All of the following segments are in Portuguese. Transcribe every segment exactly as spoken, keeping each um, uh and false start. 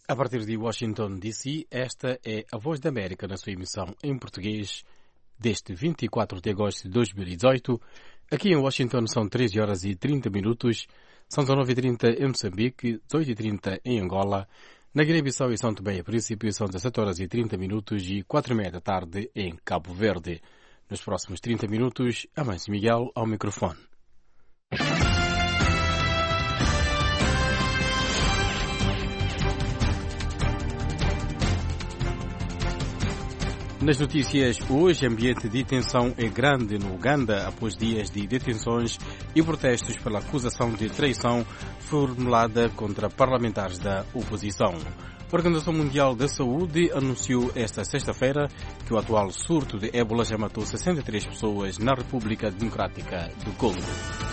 A partir de Washington, D C, esta é a Voz da América na sua emissão em português deste vinte e quatro de agosto de dois mil e dezoito. Aqui em Washington são treze horas e trinta minutos, são dezenove e trinta em Moçambique, dezoito e trinta em Angola, na Guiné-Bissau e São Tomé e Príncipe são dezassete horas e trinta minutos e quatro e meia da tarde em Cabo Verde. Nos próximos trinta minutos, Amâncio Miguel ao microfone. Nas notícias hoje, ambiente de tensão é grande no Uganda após dias de detenções e protestos pela acusação de traição formulada contra parlamentares da oposição. A Organização Mundial da Saúde anunciou esta sexta-feira que o atual surto de ébola já matou sessenta e três pessoas na República Democrática do Congo.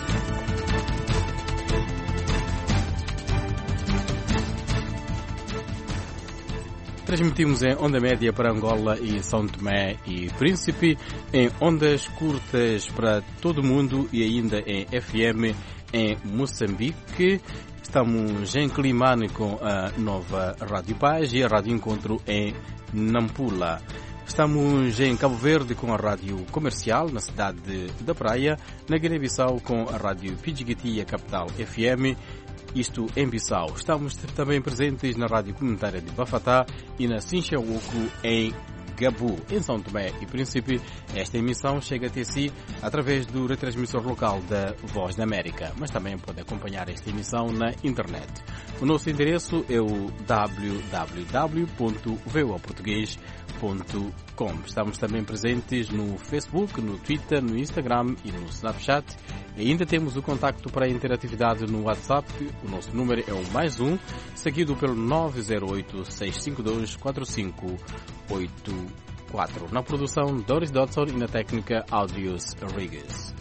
Transmitimos em onda média para Angola e São Tomé e Príncipe, em ondas curtas para todo o mundo e ainda em F M em Moçambique. Estamos em Climane com a nova Rádio Paz e a Rádio Encontro em Nampula. Estamos em Cabo Verde com a Rádio Comercial na cidade da Praia, na Guiné-Bissau com a Rádio Pidjigiti e a Capital F M. Isto em Bissau. Estamos também presentes na Rádio Comunitária de Bafatá e na Sinchauoco em Gabu. Em São Tomé e Príncipe, esta emissão chega até si através do retransmissor local da Voz da América, mas também pode acompanhar esta emissão na internet. O nosso endereço é o w w w ponto voa português ponto com. Estamos também presentes no Facebook, no Twitter, no Instagram e no Snapchat. E ainda temos o contacto para a interatividade no WhatsApp. O nosso número é o mais um, seguido pelo nove zero oito, seis cinco dois, quatro cinco oito quatro. Na produção, Doris Dodson e na técnica, Audios Rodrigues.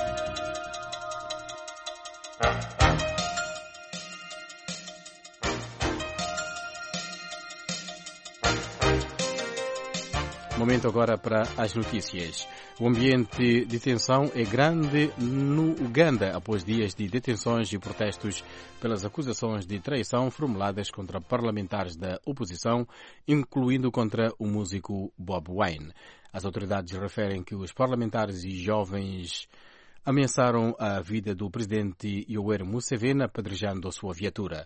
Momento agora para as notícias. O ambiente de tensão é grande no Uganda após dias de detenções e protestos pelas acusações de traição formuladas contra parlamentares da oposição, incluindo contra o músico Bobi Wine. As autoridades referem que os parlamentares e jovens ameaçaram a vida do presidente Yoweri Museveni apedrejando a sua viatura.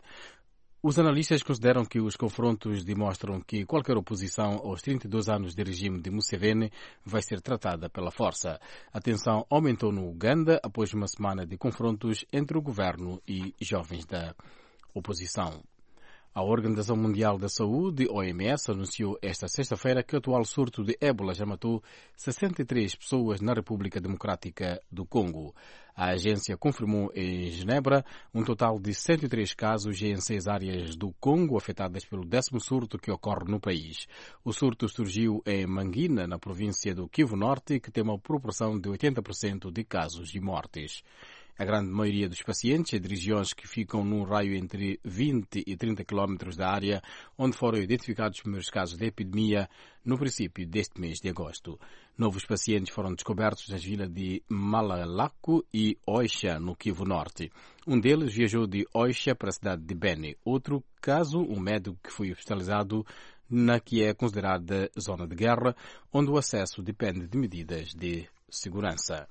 Os analistas consideram que os confrontos demonstram que qualquer oposição aos trinta e dois anos de regime de Museveni vai ser tratada pela força. A tensão aumentou no Uganda após uma semana de confrontos entre o governo e jovens da oposição. A Organização Mundial da Saúde, O M S, anunciou esta sexta-feira que o atual surto de ébola já matou sessenta e três pessoas na República Democrática do Congo. A agência confirmou em Genebra um total de cento e três casos em seis áreas do Congo afetadas pelo décimo surto que ocorre no país. O surto surgiu em Mangina, na província do Kivu Norte, que tem uma proporção de oitenta por cento de casos e mortes. A grande maioria dos pacientes é de regiões que ficam num raio entre vinte e trinta quilómetros da área onde foram identificados os primeiros casos de epidemia no princípio deste mês de agosto. Novos pacientes foram descobertos nas vilas de Malalaco e Oixa, no Kivu Norte. Um deles viajou de Oixa para a cidade de Beni. Outro caso, um médico que foi hospitalizado na que é considerada zona de guerra, onde o acesso depende de medidas de segurança.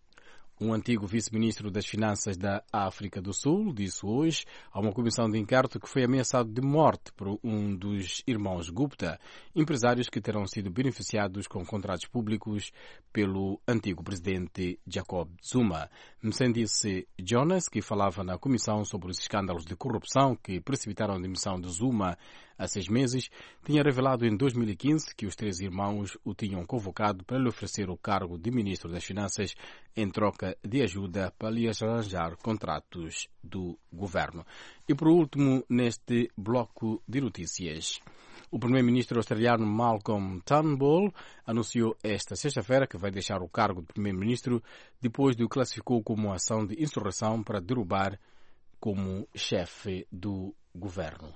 Um antigo vice-ministro das Finanças da África do Sul disse hoje a uma comissão de inquérito que foi ameaçado de morte por um dos irmãos Gupta, empresários que terão sido beneficiados com contratos públicos pelo antigo presidente Jacob Zuma. Msendisi Jonas, que falava na comissão sobre os escândalos de corrupção que precipitaram a demissão de Zuma há seis meses, tinha revelado em dois mil e quinze que os três irmãos o tinham convocado para lhe oferecer o cargo de ministro das Finanças em troca de ajuda para lhe arranjar contratos do governo. E por último, neste bloco de notícias, o primeiro-ministro australiano Malcolm Turnbull anunciou esta sexta-feira que vai deixar o cargo de primeiro-ministro depois de o classificou como uma ação de insurreição para derrubar como chefe do governo.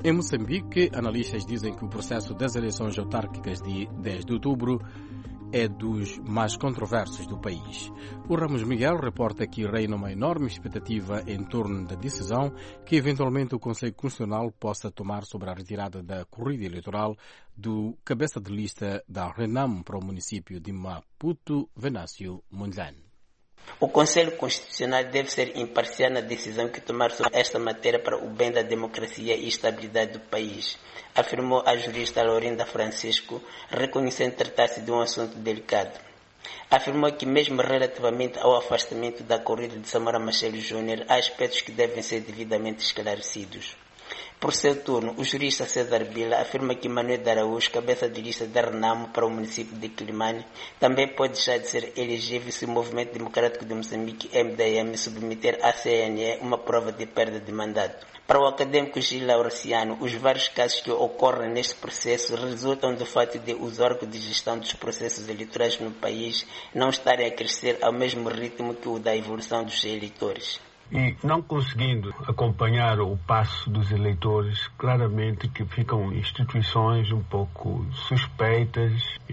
Em Moçambique, analistas dizem que o processo das eleições autárquicas de dez de outubro é dos mais controversos do país. O Ramos Miguel reporta que reina uma enorme expectativa em torno da decisão que eventualmente o Conselho Constitucional possa tomar sobre a retirada da corrida eleitoral do cabeça de lista da Renam para o município de Maputo, Venâncio Mondlane. O Conselho Constitucional deve ser imparcial na decisão que tomar sobre esta matéria para o bem da democracia e estabilidade do país, afirmou a jurista Laurinda Francisco, reconhecendo tratar-se de um assunto delicado. Afirmou que mesmo relativamente ao afastamento da corrida de Samora Machel Júnior, há aspectos que devem ser devidamente esclarecidos. Por seu turno, o jurista César Bila afirma que Manuel de Araújo, cabeça de lista da Renamo para o município de Quilimane, também pode deixar de ser elegível se o Movimento Democrático de Moçambique, M D M, submeter à C N E uma prova de perda de mandato. Para o académico Gil Lauraciano, os vários casos que ocorrem neste processo resultam do fato de os órgãos de gestão dos processos eleitorais no país não estarem a crescer ao mesmo ritmo que o da evolução dos eleitores. E não conseguindo acompanhar o passo dos eleitores, claramente que ficam instituições um pouco suspeitas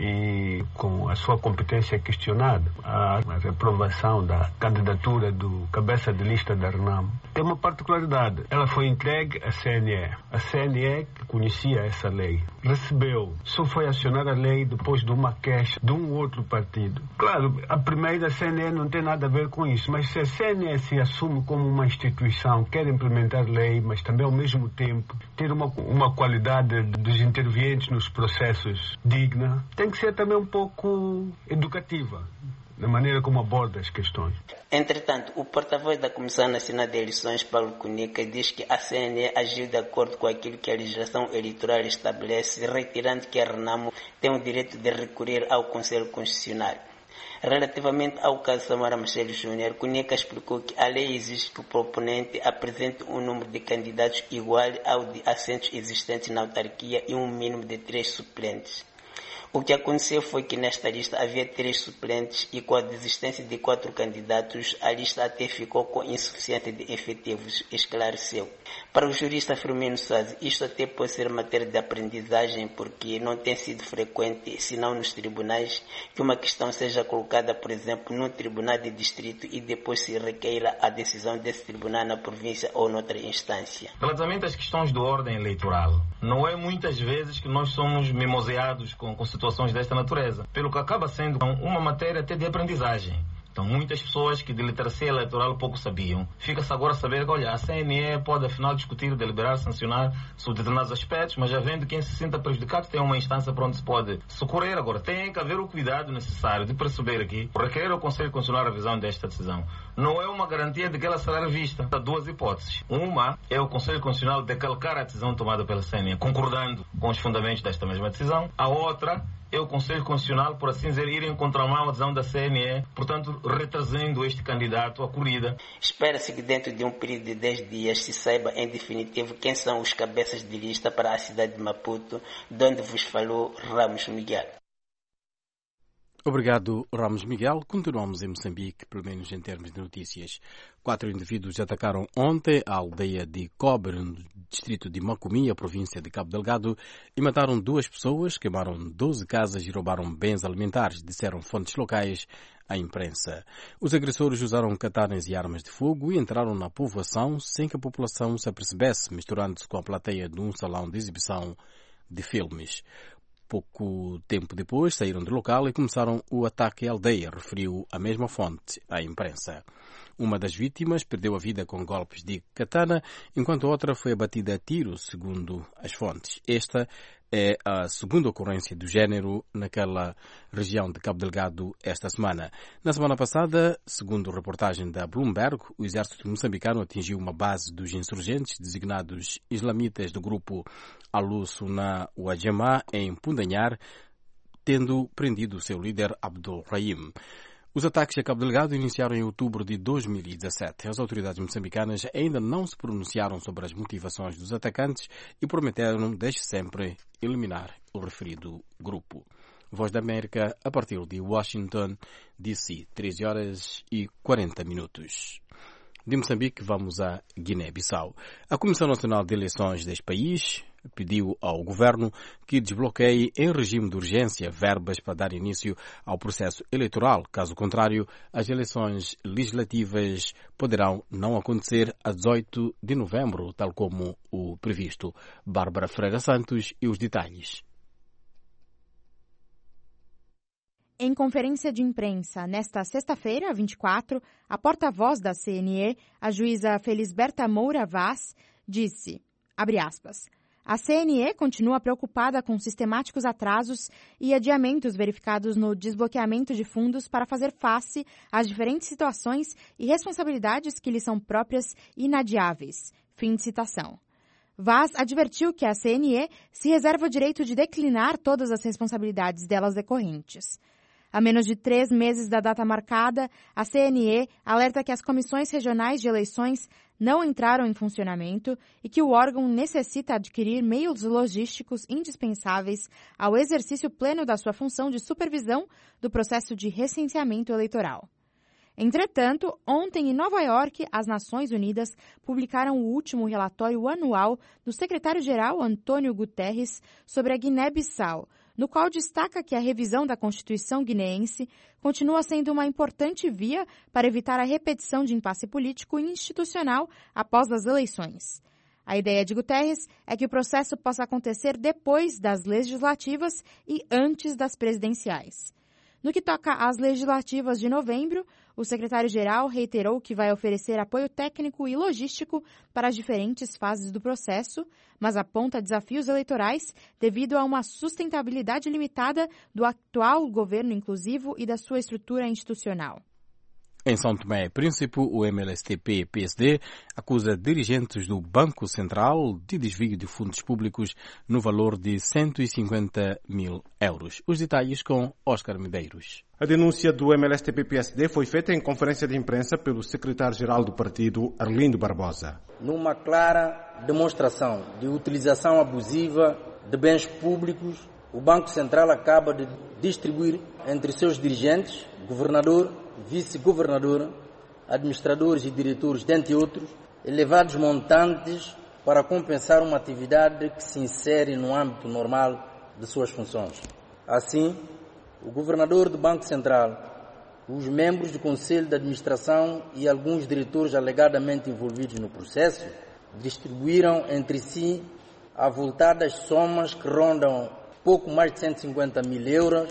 e com a sua competência questionada. A reprovação da candidatura do cabeça de lista da Renamo tem uma particularidade. Ela foi entregue à C N E. A C N E, que conhecia essa lei, recebeu, só foi acionar a lei depois de uma queixa de um outro partido. Claro, a primeira C N E não tem nada a ver com isso, mas se a C N E se assume como uma instituição, quer implementar lei, mas também ao mesmo tempo ter uma, uma qualidade dos intervenientes nos processos digna, tem que ser também um pouco educativa na maneira como aborda as questões. Entretanto, o porta-voz da Comissão Nacional de Eleições, Paulo Cunica, diz que a C N E agiu de acordo com aquilo que a legislação eleitoral estabelece, reiterando que a Renamo tem o direito de recorrer ao Conselho Constitucional. Relativamente ao caso Samora Machel Júnior, Cunica explicou que a lei exige que o proponente apresente um número de candidatos igual ao de assentos existentes na autarquia e um mínimo de três suplentes. O que aconteceu foi que nesta lista havia três suplentes e com a desistência de quatro candidatos, a lista até ficou com insuficiente de efetivos, esclareceu. Para o jurista Firmino Saz, isto até pode ser matéria de aprendizagem porque não tem sido frequente, senão nos tribunais, que uma questão seja colocada, por exemplo, num tribunal de distrito e depois se requeira a decisão desse tribunal na província ou noutra instância. Relativamente às questões de ordem eleitoral, não é muitas vezes que nós somos mimoseados com constituições situações desta natureza, pelo que acaba sendo uma matéria até de aprendizagem. Então, muitas pessoas que de literacia eleitoral pouco sabiam, fica-se agora a saber que, olha, a C N E pode afinal discutir, deliberar, sancionar sobre determinados aspectos, mas já vendo quem se sinta prejudicado tem uma instância para onde se pode socorrer. Agora, tem que haver o cuidado necessário de perceber aqui, requerer ao Conselho Constitucional a revisão desta decisão. Não é uma garantia de que ela será revista. Há duas hipóteses. Uma é o Conselho Constitucional decalcar a decisão tomada pela C N E, concordando com os fundamentos desta mesma decisão. A outra é o Conselho Constitucional, por assim dizer, ir em contramão à decisão da C N E, portanto, retrasando este candidato à corrida. Espera-se que dentro de um período de dez dias se saiba em definitivo quem são os cabeças de lista para a cidade de Maputo, de onde vos falou Ramos Miguel. Obrigado, Ramos Miguel. Continuamos em Moçambique, pelo menos em termos de notícias. Quatro indivíduos atacaram ontem a aldeia de Cobre, no distrito de Macomia, província de Cabo Delgado, e mataram duas pessoas, queimaram doze casas e roubaram bens alimentares, disseram fontes locais à imprensa. Os agressores usaram katanas e armas de fogo e entraram na povoação sem que a população se apercebesse, misturando-se com a plateia de um salão de exibição de filmes. Pouco tempo depois saíram do local e começaram o ataque à aldeia, referiu a mesma fonte à imprensa. Uma das vítimas perdeu a vida com golpes de katana, enquanto a outra foi abatida a tiro, segundo as fontes. Esta é a segunda ocorrência do género naquela região de Cabo Delgado esta semana. Na semana passada, segundo reportagem da Bloomberg, o exército moçambicano atingiu uma base dos insurgentes designados islamitas do grupo Al-Sunnah wal-Jamaa em Pundanhar, tendo prendido o seu líder Abdul Rahim. Os ataques a Cabo Delgado iniciaram em outubro de dois mil e dezassete. As autoridades moçambicanas ainda não se pronunciaram sobre as motivações dos atacantes e prometeram desde sempre eliminar o referido grupo. Voz da América, a partir de Washington, D C, treze horas e quarenta minutos. De Moçambique, vamos a Guiné-Bissau. A Comissão Nacional de Eleições deste país pediu ao governo que desbloqueie em regime de urgência verbas para dar início ao processo eleitoral. Caso contrário, as eleições legislativas poderão não acontecer a dezoito de novembro, tal como o previsto. Bárbara Freira Santos e os detalhes. Em conferência de imprensa nesta sexta-feira, vinte e quatro, a porta-voz da C N E, a juíza Felisberta Moura Vaz, disse, abre aspas, a C N E continua preocupada com sistemáticos atrasos e adiamentos verificados no desbloqueamento de fundos para fazer face às diferentes situações e responsabilidades que lhe são próprias e inadiáveis. Fim de citação. Vaz advertiu que a C N E se reserva o direito de declinar todas as responsabilidades delas decorrentes. A menos de três meses da data marcada, a C N E alerta que as comissões regionais de eleições não entraram em funcionamento e que o órgão necessita adquirir meios logísticos indispensáveis ao exercício pleno da sua função de supervisão do processo de recenseamento eleitoral. Entretanto, ontem em Nova York, as Nações Unidas publicaram o último relatório anual do secretário-geral Antônio Guterres sobre a Guiné-Bissau, no qual destaca que a revisão da Constituição guineense continua sendo uma importante via para evitar a repetição de impasse político e institucional após as eleições. A ideia de Guterres é que o processo possa acontecer depois das legislativas e antes das presidenciais. No que toca às legislativas de novembro, o secretário-geral reiterou que vai oferecer apoio técnico e logístico para as diferentes fases do processo, mas aponta desafios eleitorais devido a uma sustentabilidade limitada do atual governo inclusivo e da sua estrutura institucional. Em São Tomé e Príncipe, o M L S T P P S D acusa dirigentes do Banco Central de desvio de fundos públicos no valor de cento e cinquenta mil euros. Os detalhes com Oscar Medeiros. A denúncia do M L S T P P S D foi feita em conferência de imprensa pelo secretário-geral do partido, Arlindo Barbosa. Numa clara demonstração de utilização abusiva de bens públicos, o Banco Central acaba de distribuir entre seus dirigentes, governador, vice-governador, administradores e diretores, dentre outros, elevados montantes para compensar uma atividade que se insere no âmbito normal de suas funções. Assim, o governador do Banco Central, os membros do Conselho de Administração e alguns diretores alegadamente envolvidos no processo distribuíram entre si avultadas somas que rondam pouco mais de cento e cinquenta mil euros,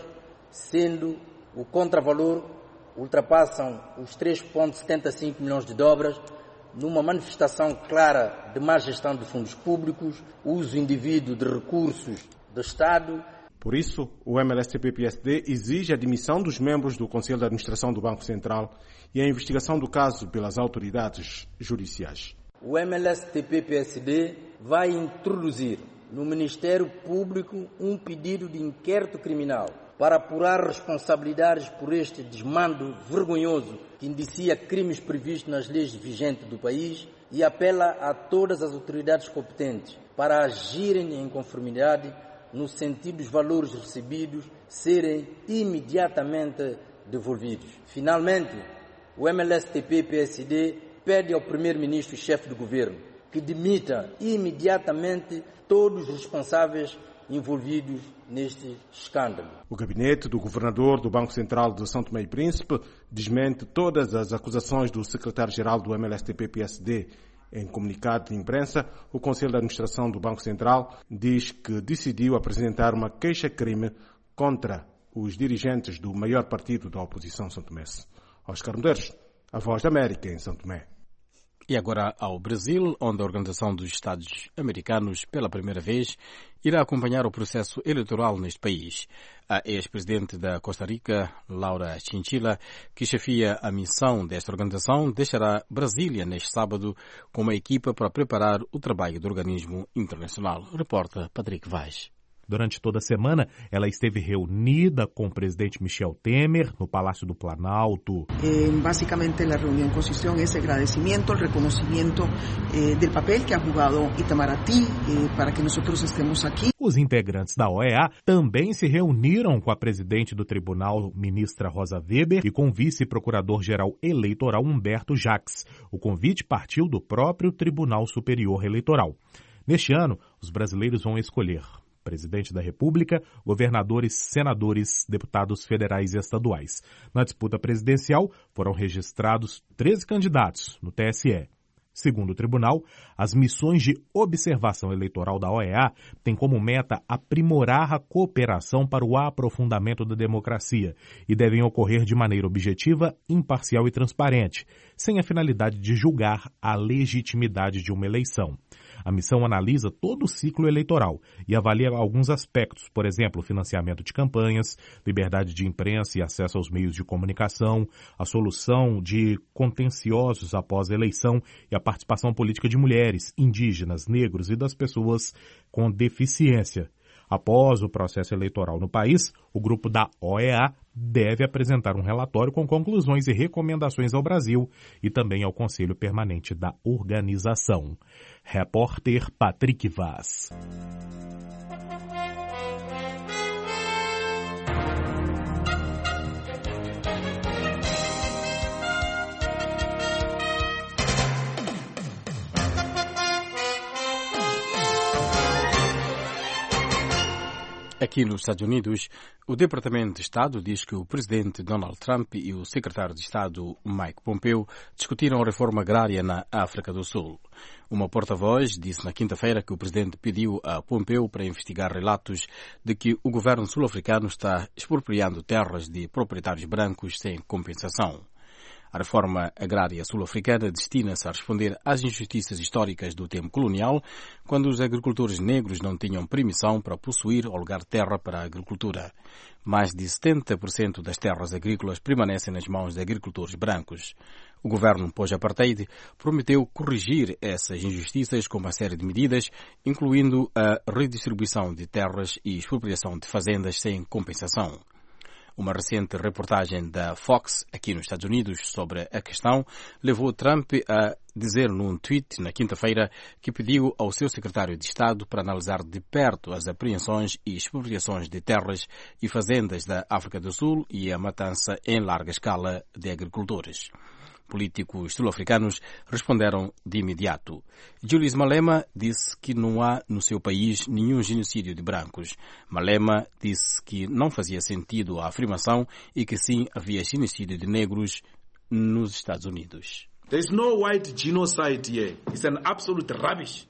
sendo o contravalor ultrapassam os três vírgula setenta e cinco milhões de dobras, numa manifestação clara de má gestão de fundos públicos, uso indevido de recursos do Estado. Por isso, o M L S T P P S D exige a demissão dos membros do Conselho de Administração do Banco Central e a investigação do caso pelas autoridades judiciais. O M L S T P P S D vai introduzir no Ministério Público um pedido de inquérito criminal para apurar responsabilidades por este desmando vergonhoso que indicia crimes previstos nas leis vigentes do país e apela a todas as autoridades competentes para agirem em conformidade no sentido dos valores recebidos serem imediatamente devolvidos. Finalmente, o M L S T P P S D pede ao primeiro-ministro e chefe do governo que demita imediatamente todos os responsáveis envolvidos neste escândalo. O gabinete do governador do Banco Central de São Tomé e Príncipe desmente todas as acusações do secretário-geral do M L S T P P S D. Em comunicado de imprensa, o Conselho de Administração do Banco Central diz que decidiu apresentar uma queixa-crime contra os dirigentes do maior partido da oposição são-tomense. Oscar Medeiros, a Voz da América em São Tomé. E agora ao Brasil, onde a Organização dos Estados Americanos, pela primeira vez, irá acompanhar o processo eleitoral neste país. A ex-presidente da Costa Rica, Laura Chinchilla, que chefia a missão desta organização, deixará Brasília neste sábado com uma equipa para preparar o trabalho do organismo internacional. Repórter Patrick Vaz. Durante toda a semana, ela esteve reunida com o presidente Michel Temer no Palácio do Planalto. Eh, basicamente, a reunião consistiu em esse agradecimento, o reconhecimento eh, do papel que ha jugado Itamaraty eh, para que nós estemos aqui. Os integrantes da O E A também se reuniram com a presidente do tribunal, ministra Rosa Weber, e com o vice-procurador-geral eleitoral Humberto Jacques. O convite partiu do próprio Tribunal Superior Eleitoral. Neste ano, os brasileiros vão escolher presidente da República, governadores, senadores, deputados federais e estaduais. Na disputa presidencial, foram registrados treze candidatos no T S E. Segundo o tribunal, as missões de observação eleitoral da O E A têm como meta aprimorar a cooperação para o aprofundamento da democracia e devem ocorrer de maneira objetiva, imparcial e transparente, sem a finalidade de julgar a legitimidade de uma eleição. A missão analisa todo o ciclo eleitoral e avalia alguns aspectos, por exemplo, financiamento de campanhas, liberdade de imprensa e acesso aos meios de comunicação, a solução de contenciosos após a eleição e a participação política de mulheres, indígenas, negros e das pessoas com deficiência. Após o processo eleitoral no país, o grupo da O E A deve apresentar um relatório com conclusões e recomendações ao Brasil e também ao Conselho Permanente da organização. Repórter Patrick Vaz. Aqui nos Estados Unidos, o Departamento de Estado diz que o presidente Donald Trump e o secretário de Estado Mike Pompeo discutiram a reforma agrária na África do Sul. Uma porta-voz disse na quinta-feira que o presidente pediu a Pompeo para investigar relatos de que o governo sul-africano está expropriando terras de proprietários brancos sem compensação. A reforma agrária sul-africana destina-se a responder às injustiças históricas do tempo colonial, quando os agricultores negros não tinham permissão para possuir ou alugar terra para a agricultura. Mais de setenta por cento das terras agrícolas permanecem nas mãos de agricultores brancos. O governo pós-apartheid prometeu corrigir essas injustiças com uma série de medidas, incluindo a redistribuição de terras e expropriação de fazendas sem compensação. Uma recente reportagem da Fox, aqui nos Estados Unidos, sobre a questão, levou Trump a dizer num tweet na quinta-feira que pediu ao seu secretário de Estado para analisar de perto as apreensões e expropriações de terras e fazendas da África do Sul e a matança em larga escala de agricultores. Políticos sul-africanos responderam de imediato. Julius Malema disse que não há no seu país nenhum genocídio de brancos. Malema disse que não fazia sentido a afirmação e que sim havia genocídio de negros nos Estados Unidos. There is no white genocide here. It's an absolute rubbish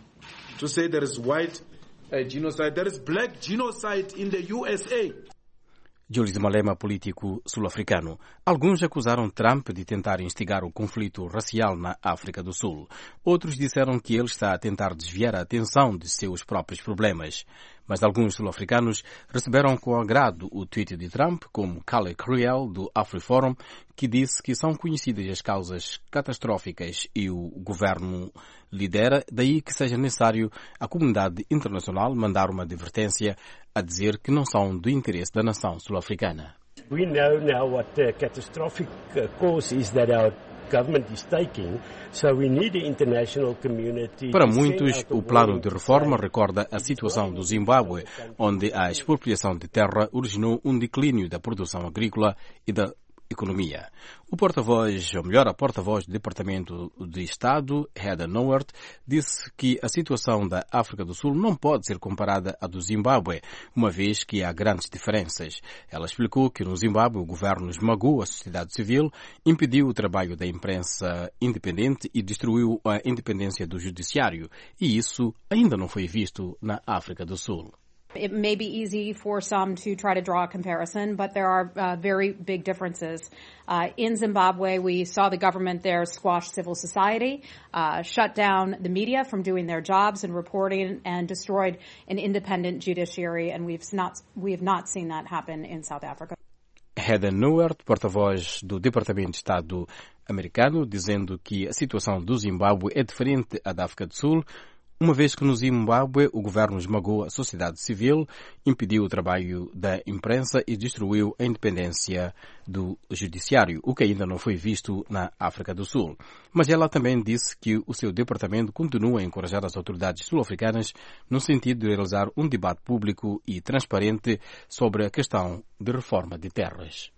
to say there is white uh, genocide. There is black genocide in the U S A. Julius Malema, político sul-africano. Alguns acusaram Trump de tentar instigar o conflito racial na África do Sul. Outros disseram que ele está a tentar desviar a atenção de seus próprios problemas. Mas alguns sul-africanos receberam com agrado o tweet de Trump, como Kale Cruel, do AfriForum, que disse que são conhecidas as causas catastróficas e o governo lidera, daí que seja necessário a comunidade internacional mandar uma advertência a dizer que não são do interesse da nação sul-africana. We know now what the catastrophic cause is that our government is taking, so we need the international community. Para muitos, o plano de reforma recorda a situação do Zimbábue, onde a expropriação de terra originou um declínio da produção agrícola e da economia. O porta-voz, ou melhor, a porta-voz do Departamento de Estado, Heather Nauert, disse que a situação da África do Sul não pode ser comparada à do Zimbábue, uma vez que há grandes diferenças. Ela explicou que no Zimbábue o governo esmagou a sociedade civil, impediu o trabalho da imprensa independente e destruiu a independência do judiciário, e isso ainda não foi visto na África do Sul. It may be easy for some to try to draw a comparison, but there are uh, very big differences. Uh, in Zimbabwe, we saw the government there squash civil society, uh, shut down the media from doing their jobs and reporting, and destroyed an independent judiciary, and we've not, we have not seen that happen in South Africa. Heather Nauert, porta-voz do Departamento de Estado americano, dizendo que a situação do Zimbábue é diferente à da África do Sul, uma vez que no Zimbábue o governo esmagou a sociedade civil, impediu o trabalho da imprensa e destruiu a independência do judiciário, o que ainda não foi visto na África do Sul. Mas ela também disse que o seu departamento continua a encorajar as autoridades sul-africanas no sentido de realizar um debate público e transparente sobre a questão de reforma de terras.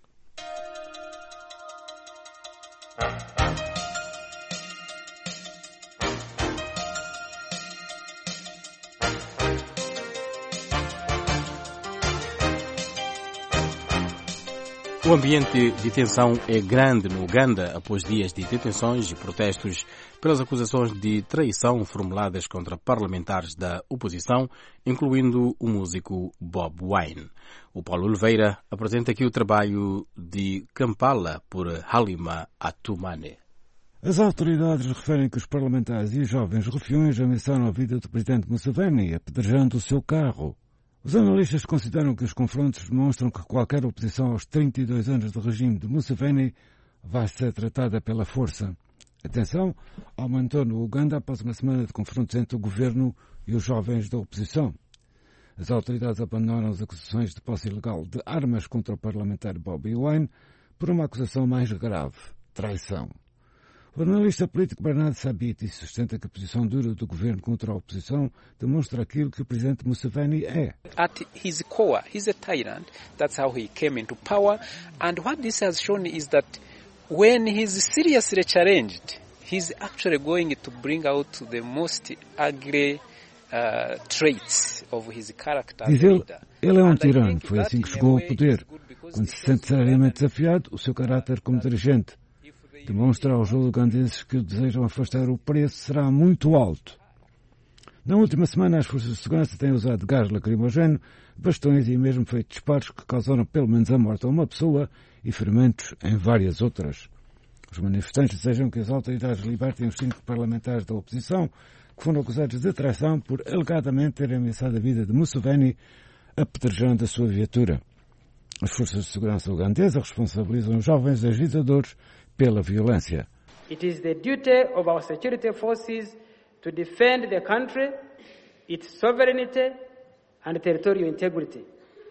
O ambiente de tensão é grande no Uganda após dias de detenções e protestos pelas acusações de traição formuladas contra parlamentares da oposição, incluindo o músico Bob Wine. O Paulo Oliveira apresenta aqui o trabalho de Kampala por Halima Atumane. As autoridades referem que os parlamentares e os jovens rufiões ameaçaram a vida do presidente Museveni, apedrejando o seu carro. Os analistas consideram que os confrontos demonstram que qualquer oposição aos trinta e dois anos do regime de Museveni vai ser tratada pela força. A tensão aumentou no Uganda após uma semana de confrontos entre o governo e os jovens da oposição. As autoridades abandonaram as acusações de posse ilegal de armas contra o parlamentar Bobi Wine por uma acusação mais grave, traição. O analista político Bernardo Sabiti sustenta que a posição dura do governo contra a oposição demonstra aquilo que o presidente Museveni é. At his core, he's a tyrant. That's how he came into power. And what this has shown is that when he's seriously challenged, he's actually going to bring out the most ugly uh, traits of his character. Diz ele, ele é um tirano. Foi assim que chegou ao poder. Quando se sente seriamente desafiado, o seu caráter como dirigente demonstra aos ugandeses que o desejam afastar o preço será muito alto. Na última semana, as forças de segurança têm usado gás lacrimogéneo, bastões e mesmo feito disparos que causaram pelo menos a morte a uma pessoa e ferimentos em várias outras. Os manifestantes desejam que as autoridades libertem os cinco parlamentares da oposição que foram acusados de traição por alegadamente terem ameaçado a vida de Museveni, apedrejando a sua viatura. As forças de segurança ugandesas responsabilizam os jovens agitadores pela violência. It is the duty of our security forces to defend the country, its sovereignty and territorial integrity.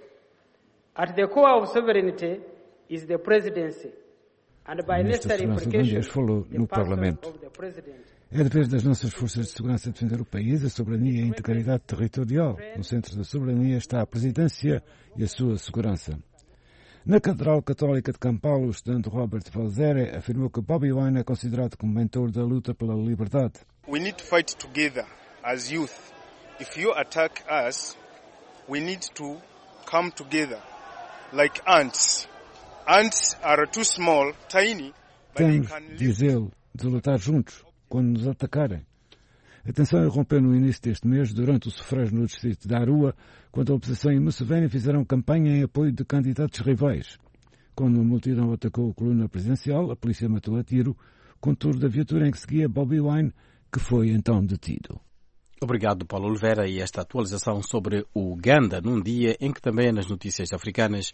At the core of sovereignty is the presidency. And by necessary implication, falou no Parlamento. É dever das nossas forças de segurança defender o país, a soberania e a integridade territorial. No centro da soberania está a presidência e a sua segurança. Na Catedral Católica de Kampala, o estudante Robert Valzere afirmou que Bobi Wine é considerado como mentor da luta pela liberdade. We need to fight together as youth. If you attack us, we need to come together like ants. Ants are too small, tiny, but Temos, they can diz ele, de lutar juntos quando nos atacarem. A tensão irrompeu no início deste mês, durante o sufrágio no distrito de Arua, quando a oposição e Museveni fizeram campanha em apoio de candidatos rivais. Quando a multidão atacou a coluna presidencial, a polícia matou a tiro, contorno da viatura em que seguia Bobi Wine, que foi então detido. Obrigado, Paulo Oliveira, e esta atualização sobre o Uganda, num dia em que também nas notícias africanas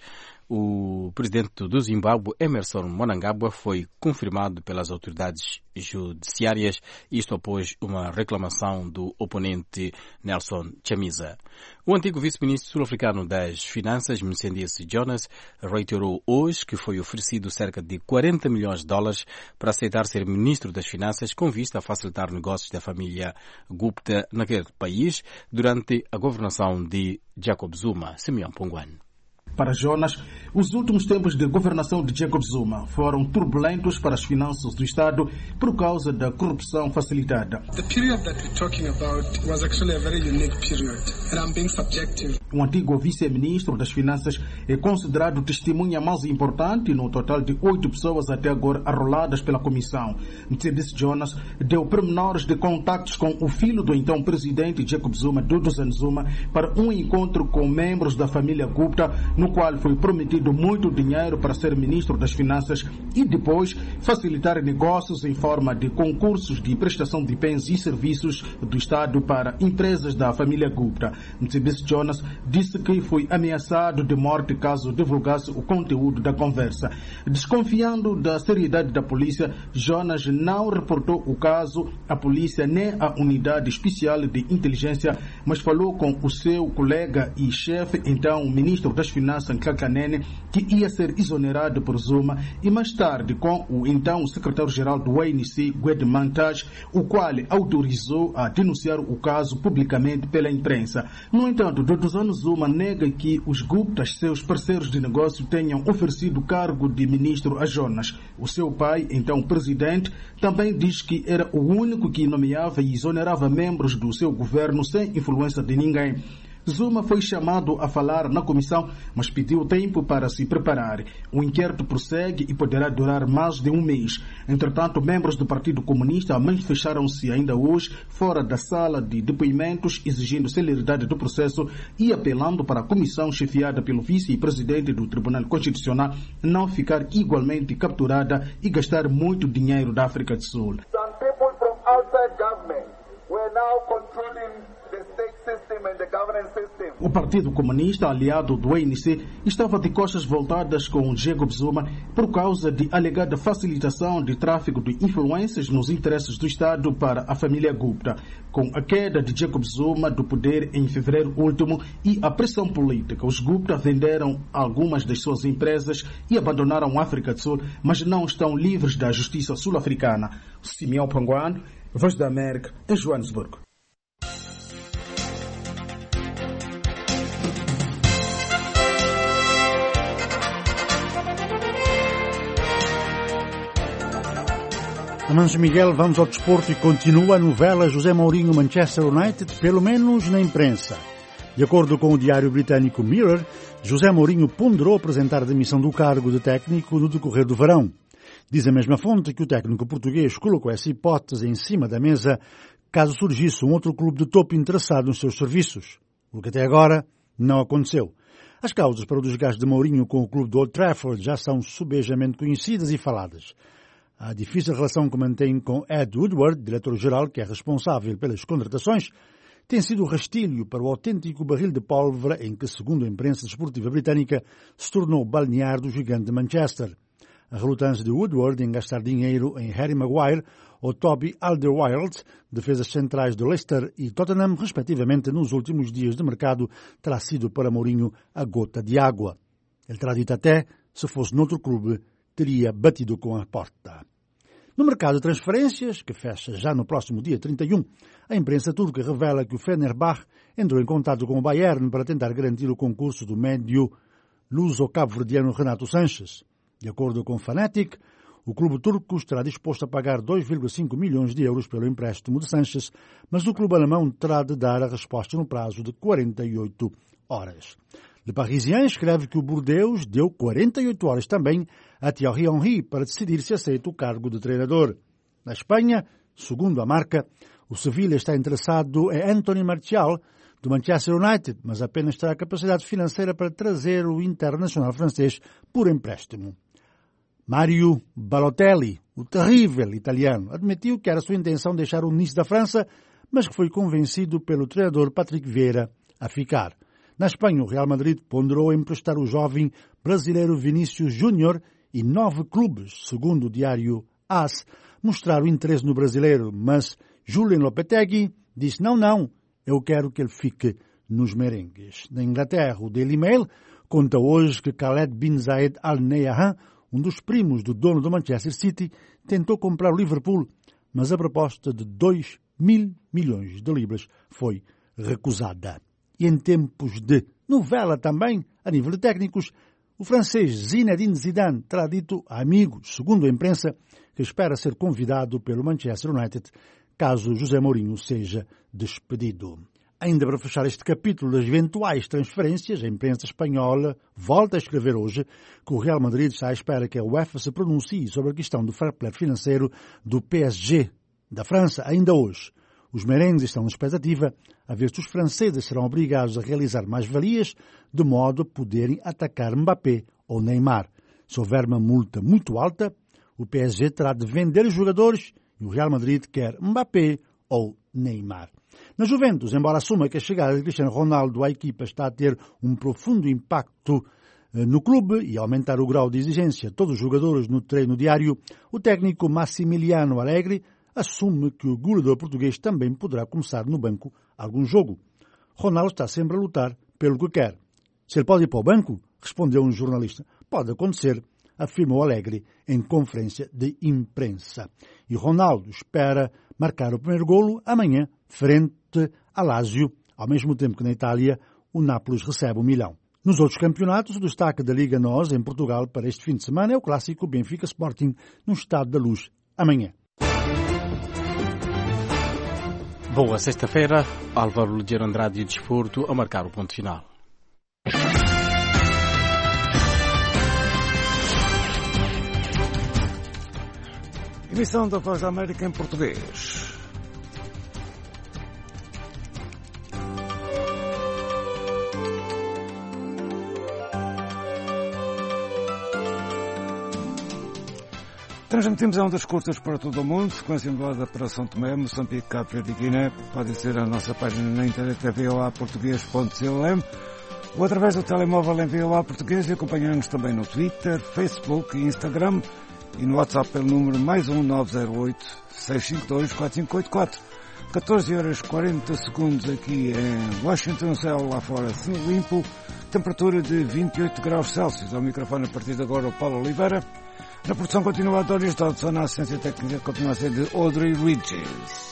o presidente do Zimbábue, Emmerson Mnangagwa, foi confirmado pelas autoridades judiciárias, isto após uma reclamação do oponente Nelson Chamisa. O antigo vice-ministro sul-africano das Finanças, Mcendisi Jonas, reiterou hoje que foi oferecido cerca de quarenta milhões de dólares para aceitar ser ministro das Finanças com vista a facilitar negócios da família Gupta naquele país durante a governação de Jacob Zuma. Simeão Ponguane. Para Jonas, os últimos tempos de governação de Jacob Zuma foram turbulentos para as finanças do Estado por causa da corrupção facilitada. The period that we're talking about was actually a very unique period, and I'm being subjective. O antigo vice-ministro das Finanças é considerado testemunha mais importante no total de oito pessoas até agora arroladas pela comissão. Mcendisi Jonas deu pormenores de contactos com o filho do então presidente Jacob Zuma, Duduzan Zuma, para um encontro com membros da família Gupta, no qual foi prometido muito dinheiro para ser ministro das Finanças e depois facilitar negócios em forma de concursos de prestação de bens e serviços do Estado para empresas da família Gupta. Mcendisi Jonas disse que foi ameaçado de morte caso divulgasse o conteúdo da conversa. Desconfiando da seriedade da polícia, Jonas não reportou o caso à polícia nem à unidade especial de inteligência, mas falou com o seu colega e chefe, então o ministro das Finanças, Nkakanene, que ia ser exonerado por Zuma, e mais tarde com o então secretário-geral do A N C, Gwede Mantashe, o qual autorizou a denunciar o caso publicamente pela imprensa. No entanto, Duduzan Zuma nega que os Guptas, seus parceiros de negócio, tenham oferecido o cargo de ministro a Jonas. O seu pai, então presidente, também diz que era o único que nomeava e exonerava membros do seu governo sem influência de ninguém. Zuma foi chamado a falar na comissão, mas pediu tempo para se preparar. O inquérito prossegue e poderá durar mais de um mês. Entretanto, membros do Partido Comunista manifestaram-se ainda hoje fora da sala de depoimentos, exigindo celeridade do processo e apelando para a comissão chefiada pelo vice-presidente do Tribunal Constitucional não ficar igualmente capturada e gastar muito dinheiro da África do Sul. Some people from outside government were now controlling the state system and the governance system. O Partido Comunista, aliado do A N C, estava de costas voltadas com Jacob Zuma por causa de alegada facilitação de tráfico de influências nos interesses do Estado para a família Gupta. Com a queda de Jacob Zuma do poder em fevereiro último e a pressão política, os Gupta venderam algumas das suas empresas e abandonaram a África do Sul, mas não estão livres da justiça sul-africana. Simeão Panguano, Voz da América, em Joanesburgo. Amanso Miguel, vamos ao desporto e continua a novela José Mourinho Manchester United, pelo menos na imprensa. De acordo com o diário britânico Mirror, José Mourinho ponderou apresentar a demissão do cargo de técnico no decorrer do verão. Diz a mesma fonte que o técnico português colocou essa hipótese em cima da mesa caso surgisse um outro clube de topo interessado nos seus serviços, o que até agora não aconteceu. As causas para o desgaste de Mourinho com o clube de Old Trafford já são subejamente conhecidas e faladas. A difícil relação que mantém com Ed Woodward, diretor-geral que é responsável pelas contratações, tem sido o rastilho para o autêntico barril de pólvora em que, segundo a imprensa desportiva britânica, se tornou o balnear do gigante de Manchester. A relutância de Woodward em gastar dinheiro em Harry Maguire ou Toby Alderweireld, defesas centrais de Leicester e Tottenham, respectivamente, nos últimos dias de mercado, terá sido para Mourinho a gota de água. Ele terá dito até, se fosse noutro clube, teria batido com a porta. No mercado de transferências, que fecha já no próximo dia trinta e um, a imprensa turca revela que o Fenerbahçe entrou em contato com o Bayern para tentar garantir o concurso do médio luso-cabo-verdiano Renato Sanches. De acordo com Fanatic, o clube turco estará disposto a pagar dois vírgula cinco milhões de euros pelo empréstimo de Sanches, mas o clube alemão terá de dar a resposta no prazo de quarenta e oito horas. Le Parisien escreve que o Bordeaux deu quarenta e oito horas também a Thierry Henry para decidir se aceita o cargo de treinador. Na Espanha, segundo a marca, o Sevilha está interessado em Anthony Martial, do Manchester United, mas apenas terá capacidade financeira para trazer o internacional francês por empréstimo. Mario Balotelli, o terrível italiano, admitiu que era sua intenção deixar o Nice da França, mas que foi convencido pelo treinador Patrick Vieira a ficar. Na Espanha, o Real Madrid ponderou emprestar o jovem brasileiro Vinícius Júnior e nove clubes, segundo o diário AS, mostraram interesse no brasileiro, mas Julen Lopetegui disse não, não, eu quero que ele fique nos merengues. Na Inglaterra, o Daily Mail conta hoje que Khaled bin Zayed Al Nahyan, um dos primos do dono do Manchester City, tentou comprar o Liverpool, mas a proposta de dois mil milhões de libras foi recusada. E em tempos de novela também, a nível de técnicos, o francês Zinedine Zidane terá dito a amigos, segundo a imprensa, que espera ser convidado pelo Manchester United caso José Mourinho seja despedido. Ainda para fechar este capítulo das eventuais transferências, a imprensa espanhola volta a escrever hoje que o Real Madrid está à espera que a UEFA se pronuncie sobre a questão do fair play financeiro do P S G da França ainda hoje. Os merengues estão na expectativa a ver se os franceses serão obrigados a realizar mais-valias de modo a poderem atacar Mbappé ou Neymar. Se houver uma multa muito alta, o P S G terá de vender os jogadores e o Real Madrid quer Mbappé ou Neymar. Na Juventus, embora assuma que a chegada de Cristiano Ronaldo à equipa está a ter um profundo impacto no clube e aumentar o grau de exigência de todos os jogadores no treino diário, o técnico Massimiliano Allegri assume que o goleador português também poderá começar no banco algum jogo. Ronaldo está sempre a lutar pelo que quer. Se ele pode ir para o banco, respondeu um jornalista. Pode acontecer, afirmou Allegri em conferência de imprensa. E Ronaldo espera marcar o primeiro golo amanhã, frente a Lazio, ao mesmo tempo que na Itália o Nápoles recebe o Milão. Nos outros campeonatos, o destaque da Liga N O S em Portugal para este fim de semana é o clássico Benfica Sporting no Estádio da Luz, amanhã. Boa sexta-feira, Álvaro Ligeiro Andrade e Desporto a marcar o ponto final. Emissão da Voz da América em português. Transmitimos a ondas curtas para todo o mundo, frequência modulada para São Tomé, Moçambique, Cabo Verde e Guiné. Pode ser a nossa página na internet v o a português ponto com ou através do telemóvel em v o a português e acompanhar-nos também no Twitter, Facebook e Instagram e no WhatsApp pelo número mais um nove zero oito, seis cinco dois, quatro cinco oito quatro. catorze horas e quarenta segundos aqui em Washington, céu lá fora limpo, temperatura de vinte e oito graus Celsius. Ao microfone a partir de agora o Paulo Oliveira. Na produção continua a Doris Dodson, na assistência técnica continua a ser de Audrey Ridges.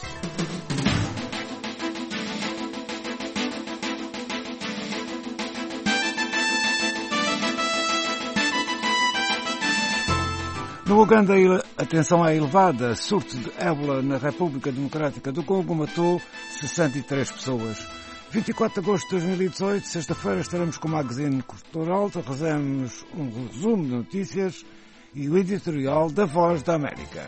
No Uganda, a tensão é elevada. Surto de ébola na República Democrática do Congo matou sessenta e três pessoas. vinte e quatro de agosto de dois mil e dezoito, sexta-feira, estaremos com o Magazine Cultural. Trazemos um resumo de notícias e o editorial da Voz da América.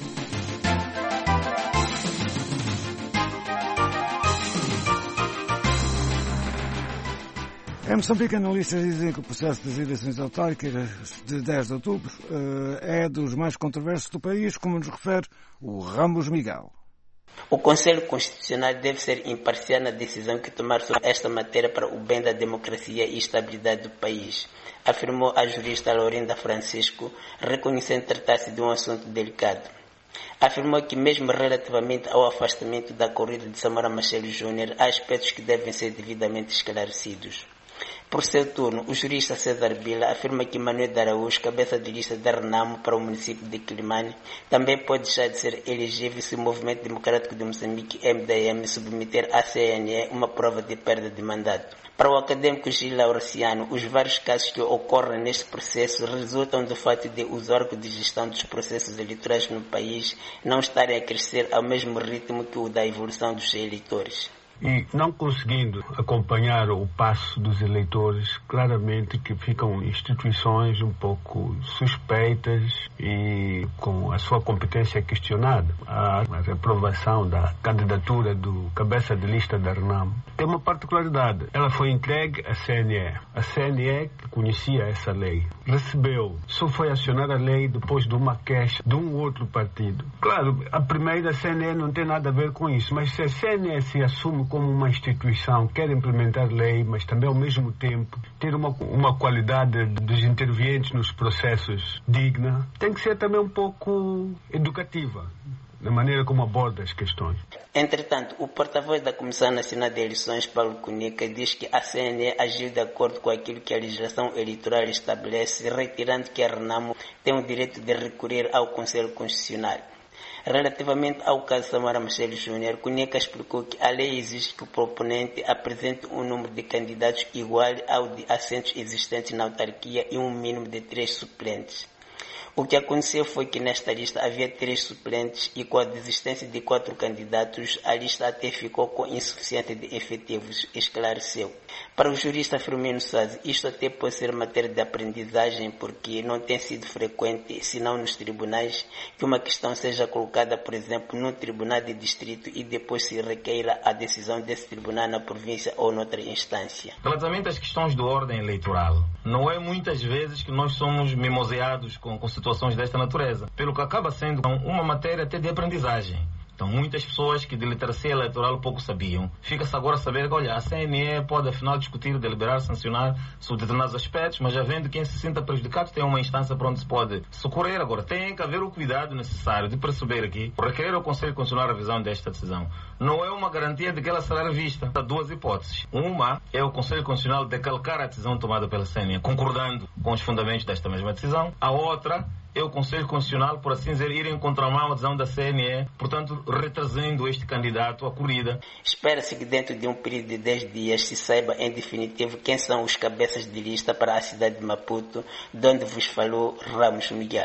Em Moçambique, analistas dizem que o processo das eleições autárquicas de dez de outubro é dos mais controversos do país, como nos refere o Ramos Miguel. O Conselho Constitucional deve ser imparcial na decisão que tomar sobre esta matéria para o bem da democracia e estabilidade do país, afirmou a jurista Laurinda Francisco, reconhecendo tratar-se de um assunto delicado. Afirmou que mesmo relativamente ao afastamento da corrida de Samora Machel Júnior, há aspectos que devem ser devidamente esclarecidos. Por seu turno, o jurista César Bila afirma que Manuel de Araújo, cabeça de lista da Renamo para o município de Quilimane, também pode deixar de ser elegível se o Movimento Democrático de Moçambique, M D M, submeter à C N E uma prova de perda de mandato. Para o académico Gil Lauraciano, os vários casos que ocorrem neste processo resultam do fato de os órgãos de gestão dos processos eleitorais no país não estarem a crescer ao mesmo ritmo que o da evolução dos eleitores. E não conseguindo acompanhar o passo dos eleitores, claramente que ficam instituições um pouco suspeitas e com a sua competência questionada. A reprovação da candidatura do cabeça de lista da Renamo tem uma particularidade. Ela foi entregue à C N E. A C N E, que conhecia essa lei, recebeu, só foi acionar a lei depois de uma queixa de um outro partido. Claro, a primeira C N E não tem nada a ver com isso, mas se a C N E se assume como uma instituição, quer implementar lei, mas também ao mesmo tempo ter uma, uma qualidade dos intervenientes nos processos digna, tem que ser também um pouco educativa na maneira como aborda as questões. Entretanto, o porta-voz da Comissão Nacional de Eleições, Paulo Cunica, diz que a C N E agiu de acordo com aquilo que a legislação eleitoral estabelece, retirando que a Renamo tem o direito de recorrer ao Conselho Constitucional. Relativamente ao caso Samora Machel Júnior, Cunica explicou que a lei exige que o proponente apresente um número de candidatos igual ao de assentos existentes na autarquia e um mínimo de três suplentes. O que aconteceu foi que nesta lista havia três suplentes e com a desistência de quatro candidatos, a lista até ficou com insuficiente de efetivos, esclareceu. Para o jurista Firmino Soares, isto até pode ser matéria de aprendizagem porque não tem sido frequente, senão nos tribunais, que uma questão seja colocada, por exemplo, num tribunal de distrito e depois se requeira a decisão desse tribunal na província ou noutra instância. Relativamente às questões de ordem eleitoral, não é muitas vezes que nós somos mimoseados com situações desta natureza, pelo que acaba sendo uma matéria até de aprendizagem. Então, muitas pessoas que de literacia eleitoral pouco sabiam, fica-se agora a saber que, olha, a C N E pode afinal discutir, deliberar, sancionar sobre determinados aspectos, mas já vendo quem se sinta prejudicado tem uma instância para onde se pode socorrer. Agora, tem que haver o cuidado necessário de perceber aqui, requerer ao Conselho Constitucional a revisão desta decisão. Não é uma garantia de que ela será revista. Há duas hipóteses. Uma é o Conselho Constitucional decalcar a decisão tomada pela C N E, concordando com os fundamentos desta mesma decisão. A outra é o Conselho Constitucional, por assim dizer, ir em contramão à decisão da C N E, portanto, retrasando este candidato à corrida. Espera-se que dentro de um período de dez dias se saiba em definitivo quem são os cabeças de lista para a cidade de Maputo, de onde vos falou Ramos Miguel.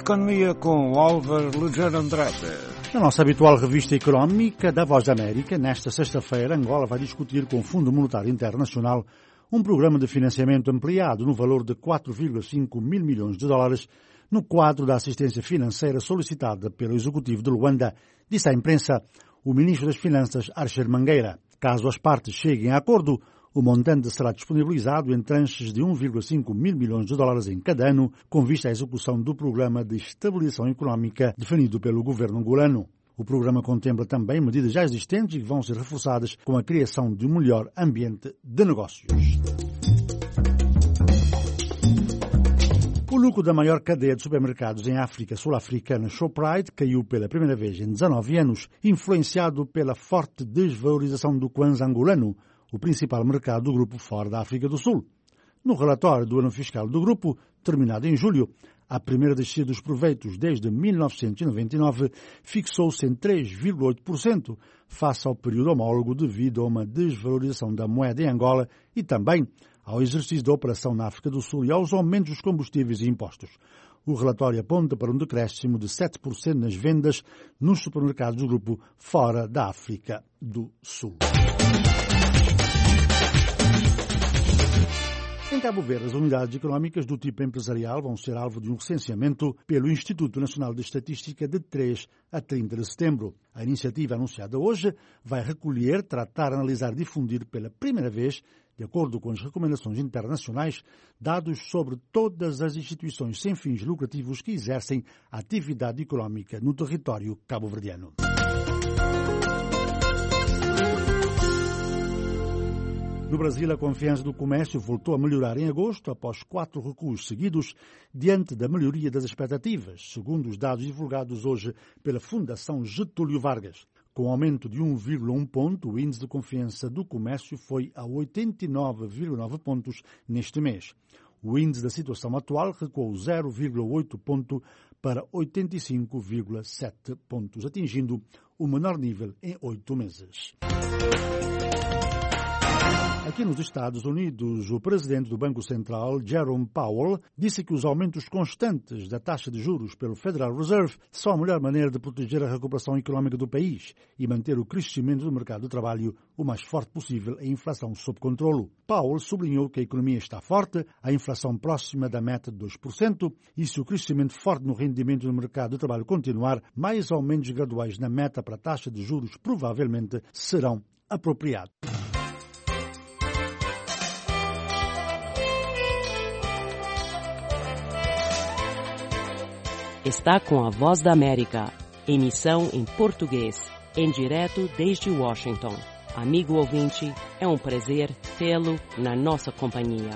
Economia com Álvaro Legiano Andrade. Na nossa habitual revista económica da Voz da América, nesta sexta-feira, Angola vai discutir com o Fundo Monetário Internacional um programa de financiamento ampliado no valor de quatro vírgula cinco mil milhões de dólares no quadro da assistência financeira solicitada pelo Executivo de Luanda, disse à imprensa o Ministro das Finanças, Archer Mangueira. Caso as partes cheguem a acordo, o montante será disponibilizado em tranches de um vírgula cinco mil milhões de dólares em cada ano, com vista à execução do Programa de Estabilização Económica definido pelo governo angolano. O programa contempla também medidas já existentes que vão ser reforçadas com a criação de um melhor ambiente de negócios. O lucro da maior cadeia de supermercados em África sul-africana, Shoprite, caiu pela primeira vez em dezanove anos, influenciado pela forte desvalorização do kwanza angolano, o principal mercado do grupo fora da África do Sul. No relatório do ano fiscal do grupo, terminado em julho, a primeira descida dos proveitos desde mil novecentos e noventa e nove fixou-se em três vírgula oito por cento, face ao período homólogo devido a uma desvalorização da moeda em Angola e também ao exercício da operação na África do Sul e aos aumentos dos combustíveis e impostos. O relatório aponta para um decréscimo de sete por cento nas vendas nos supermercados do grupo fora da África do Sul. Em Cabo Verde, as unidades económicas do tipo empresarial vão ser alvo de um recenseamento pelo Instituto Nacional de Estatística de três a trinta de setembro. A iniciativa anunciada hoje vai recolher, tratar, analisar e difundir pela primeira vez, de acordo com as recomendações internacionais, dados sobre todas as instituições sem fins lucrativos que exercem atividade económica no território cabo-verdiano. No Brasil, a confiança do comércio voltou a melhorar em agosto, após quatro recuos seguidos, diante da melhoria das expectativas, segundo os dados divulgados hoje pela Fundação Getúlio Vargas. Com aumento de um vírgula um ponto, o índice de confiança do comércio foi a oitenta e nove vírgula nove pontos neste mês. O índice da situação atual recuou zero vírgula oito ponto para oitenta e cinco vírgula sete pontos, atingindo o menor nível em oito meses. Aqui nos Estados Unidos, o presidente do Banco Central, Jerome Powell, disse que os aumentos constantes da taxa de juros pelo Federal Reserve são a melhor maneira de proteger a recuperação económica do país e manter o crescimento do mercado de trabalho o mais forte possível e a inflação sob controlo. Powell sublinhou que a economia está forte, a inflação próxima da meta de dois por cento e se o crescimento forte no rendimento do mercado de trabalho continuar, mais aumentos graduais na meta para a taxa de juros provavelmente serão apropriados. Está com a Voz da América, emissão em português, em direto desde Washington. Amigo ouvinte, é um prazer tê-lo na nossa companhia.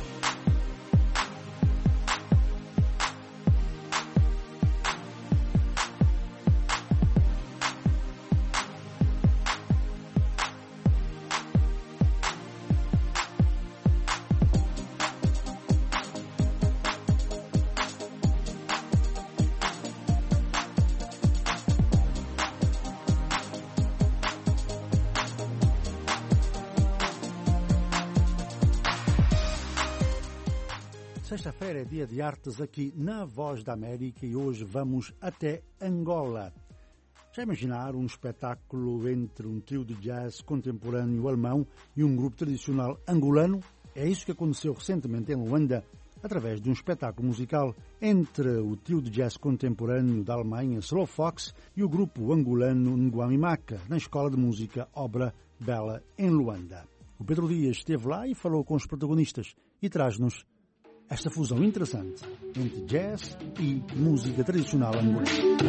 Sexta-feira é dia de artes aqui na Voz da América e hoje vamos até Angola. Já imaginaram um espetáculo entre um trio de jazz contemporâneo alemão e um grupo tradicional angolano? É isso que aconteceu recentemente em Luanda, através de um espetáculo musical entre o trio de jazz contemporâneo da Alemanha, Slow Fox, e o grupo angolano Nguami Maka, na Escola de Música Obra Bela, em Luanda. O Pedro Dias esteve lá e falou com os protagonistas e traz-nos esta fusão interessante entre jazz e música tradicional angolana.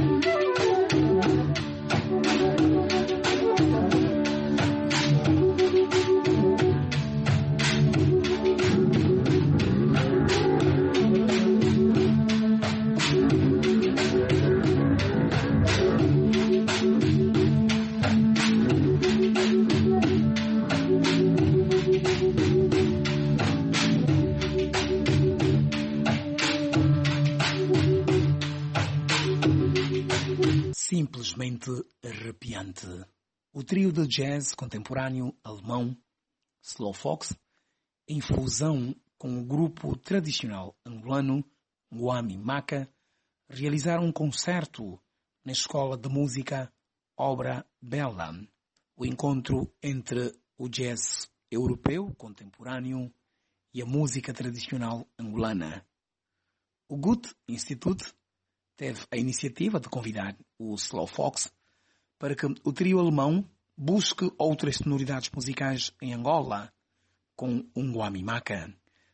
Simplesmente arrepiante. O trio de jazz contemporâneo alemão Slow Fox, em fusão com o grupo tradicional angolano Nguami Maka, realizaram um concerto na Escola de Música Obra Bella, o encontro entre o jazz europeu contemporâneo e a música tradicional angolana. O Goethe Institute teve a iniciativa de convidar o Slow Fox para que o trio alemão busque outras sonoridades musicais em Angola, com um Guamimaka.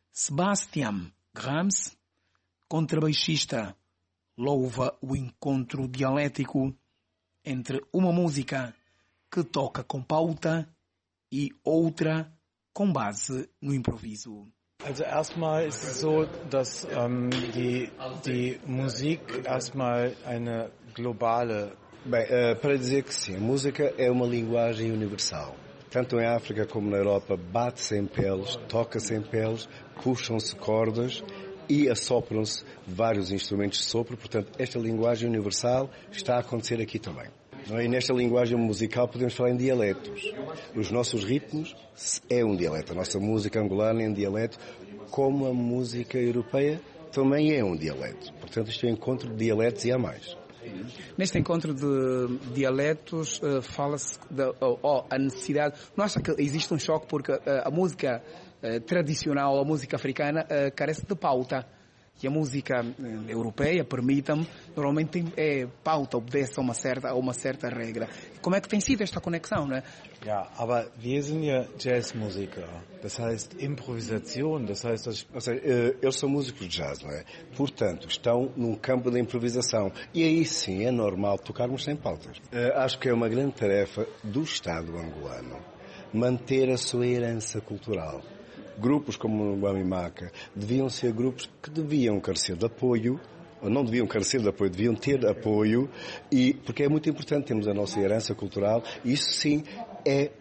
Sebastian Grams, contrabaixista, louva o encontro dialético entre uma música que toca com pauta e outra com base no improviso. Also erstmal ist es so, dass ähm, die, die Musik erstmal eine globale... Bem, uh, para dizer que sim, a música é uma linguagem universal. Tanto em África como na Europa, bate-se em peles, toca-se em peles, puxam-se cordas e assopram-se vários instrumentos de sopro. Portanto, esta linguagem universal está a acontecer aqui também. Não é? E nesta linguagem musical podemos falar em dialetos. Os nossos ritmos é um dialeto. A nossa música angolana é um dialeto, como a música europeia também é um dialeto. Portanto, isto é um encontro de dialetos e há mais. Neste encontro de dialetos, uh, fala-se da oh, oh, a necessidade... Não acha que existe um choque porque uh, a música uh, tradicional, a música africana, uh, carece de pauta? E a música uh, europeia, permita-me, normalmente tem, é pauta, obedece a uma certa, a uma certa regra. Como é que tem sido esta conexão, né? Ja, aber wir sind ja Jazzmusiker. Das heißt Improvisation, das heißt... Das... Ou seja, eles são músicos de jazz, não é? Portanto, estão num campo da improvisação. E aí sim é normal tocarmos sem pautas. Acho que é uma grande tarefa do Estado angolano manter a sua herança cultural. Grupos como o Guamimaka deviam ser grupos que deviam carecer de apoio, ou não deviam carecer de apoio, deviam ter apoio, e, porque é muito importante termos a nossa herança cultural, e isso sim é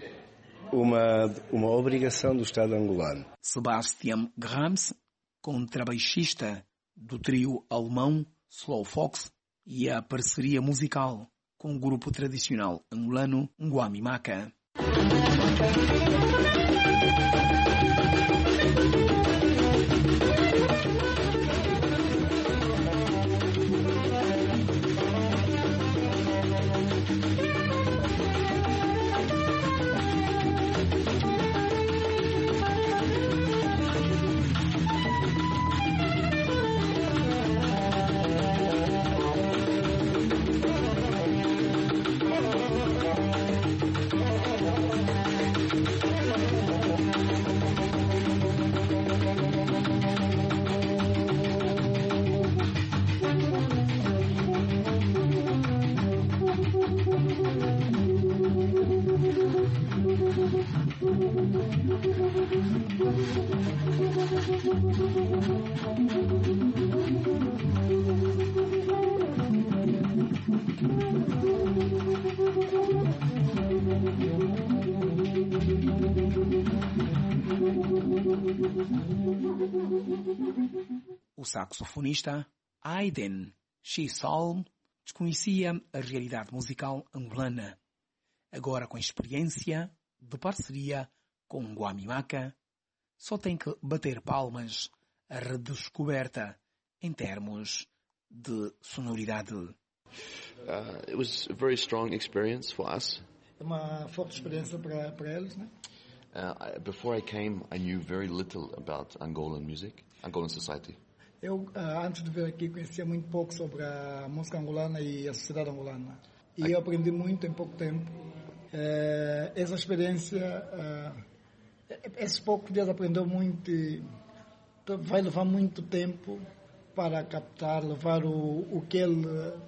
uma, uma obrigação do Estado angolano. Sebastian Grams, contrabaixista do trio alemão Slow Fox, e a parceria musical com o grupo tradicional angolano Guamimaka. O saxofonista Aiden Shisalm desconhecia a realidade musical angolana. Agora, com a experiência de parceria com Guamimaka, só tem que bater palmas a redescoberta em termos de sonoridade. Uh, it was a very strong experience for us. É uma forte experiência para para eles, né? Uh, before I came, I knew very little about Angolan music, Angolan society. Eu, uh, antes de vir aqui, conhecia muito pouco sobre a música angolana e a sociedade angolana. E I... eu aprendi muito em pouco tempo. Uh, essa experiência, uh, esses poucos dias aprendeu muito e vai levar muito tempo para captar, levar o, o que ele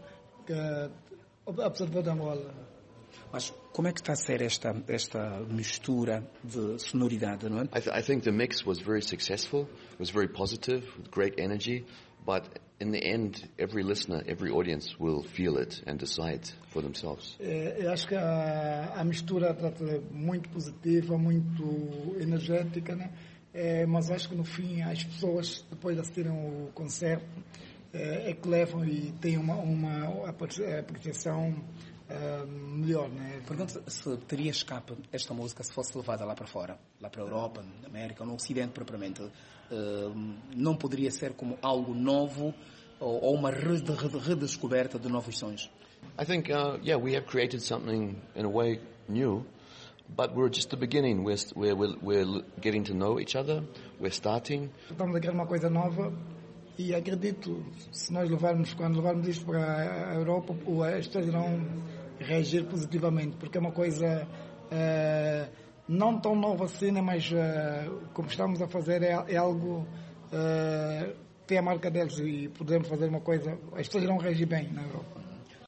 uh, observou de Angola. Mas como é que está a ser esta, esta mistura de sonoridade, não é? I, th I think the mix was very successful, was very positive, with great energy, but in the end, every listener, every audience will feel it and decide for themselves. É, eu acho que a, a mistura está muito positiva, muito energética, né? É, mas acho que no fim as pessoas, depois de assistirem o concerto, é, é que levam e têm uma, uma apreciação Uh, melhor, né? Pergunto se teria escape esta música se fosse levada lá para fora, lá para a Europa, na América, no Ocidente propriamente. Uh, não poderia ser como algo novo ou, ou uma redescoberta de novos sons? I think, uh, yeah, we have created something in a way new, but we're just the beginning. We're, we're, we're getting to know each other. We're starting. Estamos a criar uma coisa nova e acredito, se nós levarmos, quando levarmos isto para a Europa, as pessoas irão reagir positivamente, porque é uma coisa uh, não tão nova assim, mas uh, como estamos a fazer é, é algo uh, que tem a marca deles e podemos fazer uma coisa, as pessoas irão reagir bem na Europa.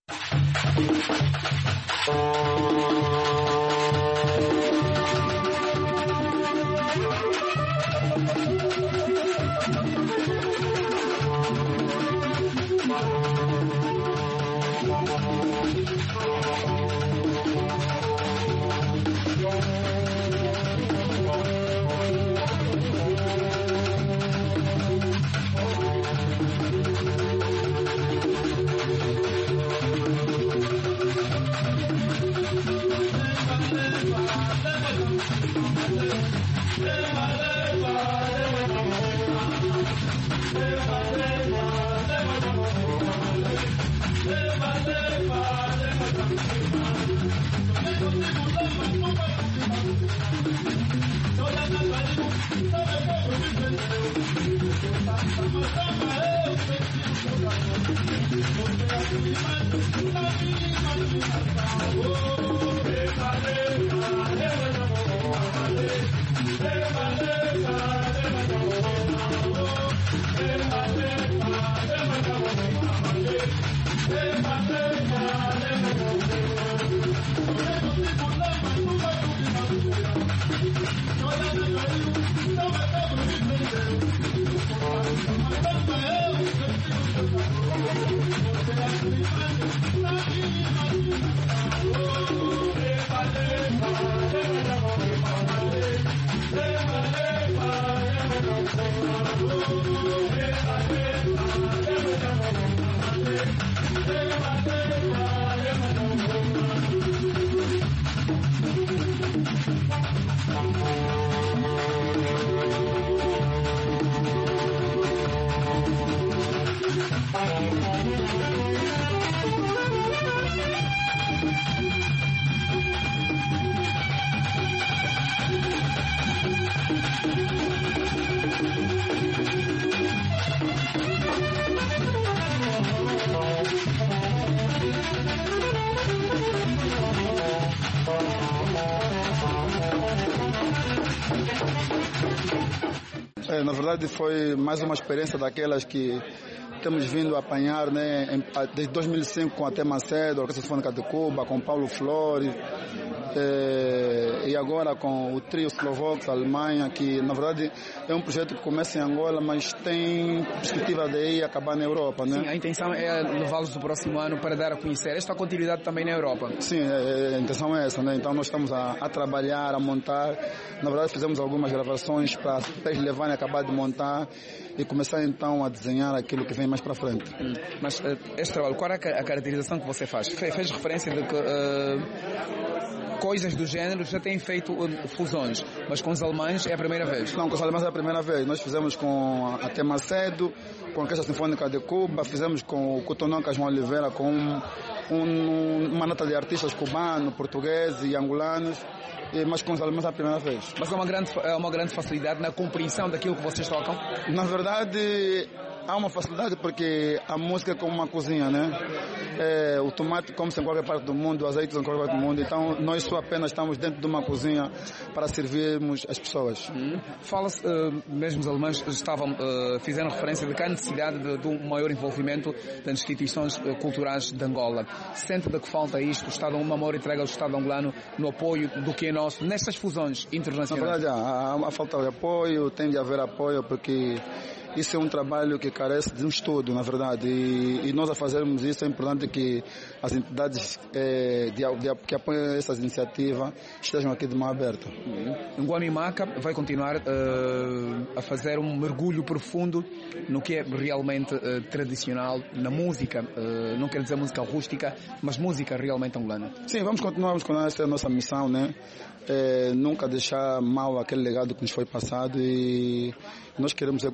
É, na verdade foi mais uma experiência daquelas que temos vindo a apanhar, né, em, desde dois mil e cinco com a Tema Cedo, a Orquestra Sinfônica de Cuba, com Paulo Flores, é, e agora com o trio Slovaks, Alemanha, que na verdade é um projeto que começa em Angola, mas tem perspectiva de ir acabar na Europa, né? Sim, a intenção é levá-los no próximo ano para dar a conhecer esta continuidade também na Europa. Sim, é, a intenção é essa, né? Então nós estamos a, a trabalhar, a montar. Na verdade fizemos algumas gravações para eles levarem a acabar de montar e começar então a desenhar aquilo que vem mais para frente. Hum. Mas uh, este trabalho, qual é a caracterização que você faz? Fe, fez referência de que uh, coisas do género já têm feito uh, fusões, mas com os alemães é a primeira vez? Não, com os alemães é a primeira vez. Nós fizemos com a Tema Cedo, com a Orquestra Sinfônica de Cuba, fizemos com o Cotonão Casmão Oliveira, com um, um, uma nota de artistas cubanos, portugueses e angolanos. Mas com os alemães é a primeira vez. Mas é uma grande, é uma grande facilidade na compreensão daquilo que vocês tocam? Na verdade, há uma facilidade porque a música é como uma cozinha, né? É, o tomate come-se em qualquer parte do mundo, o azeite em qualquer parte do mundo, então nós só apenas estamos dentro de uma cozinha para servirmos as pessoas. Hum. Fala-se, uh, mesmo os alemães estavam, uh, fizeram referência de que há necessidade de, de um maior envolvimento das instituições uh, culturais de Angola. Sente de que falta isto, o Estado, uma maior entrega ao Estado angolano no apoio do que é nosso, nestas fusões internacionais? Na verdade, há, há falta de apoio, tem de haver apoio, porque isso é um trabalho que carece de um estudo, na verdade, e, e nós a fazermos isso é importante que as entidades é, de, de, que apoiam essas iniciativas estejam aqui de mão aberta. Uhum. Ngoni Maka vai continuar uh, a fazer um mergulho profundo no que é realmente uh, tradicional, na música, uh, não quero dizer música rústica, mas música realmente angolana. Sim, vamos continuar, vamos continuar, essa é a nossa missão, né? É, nunca deixar mal aquele legado que nos foi passado e nós queremos é continuar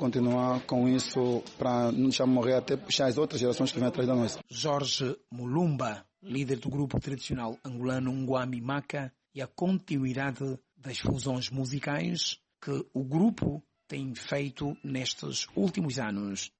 continuar com isso para não deixar morrer, até puxar as outras gerações que vêm atrás da nossa. Jorge Mulumba, líder do grupo tradicional angolano Ngwami Maka, e a continuidade das fusões musicais que o grupo tem feito nestes últimos anos.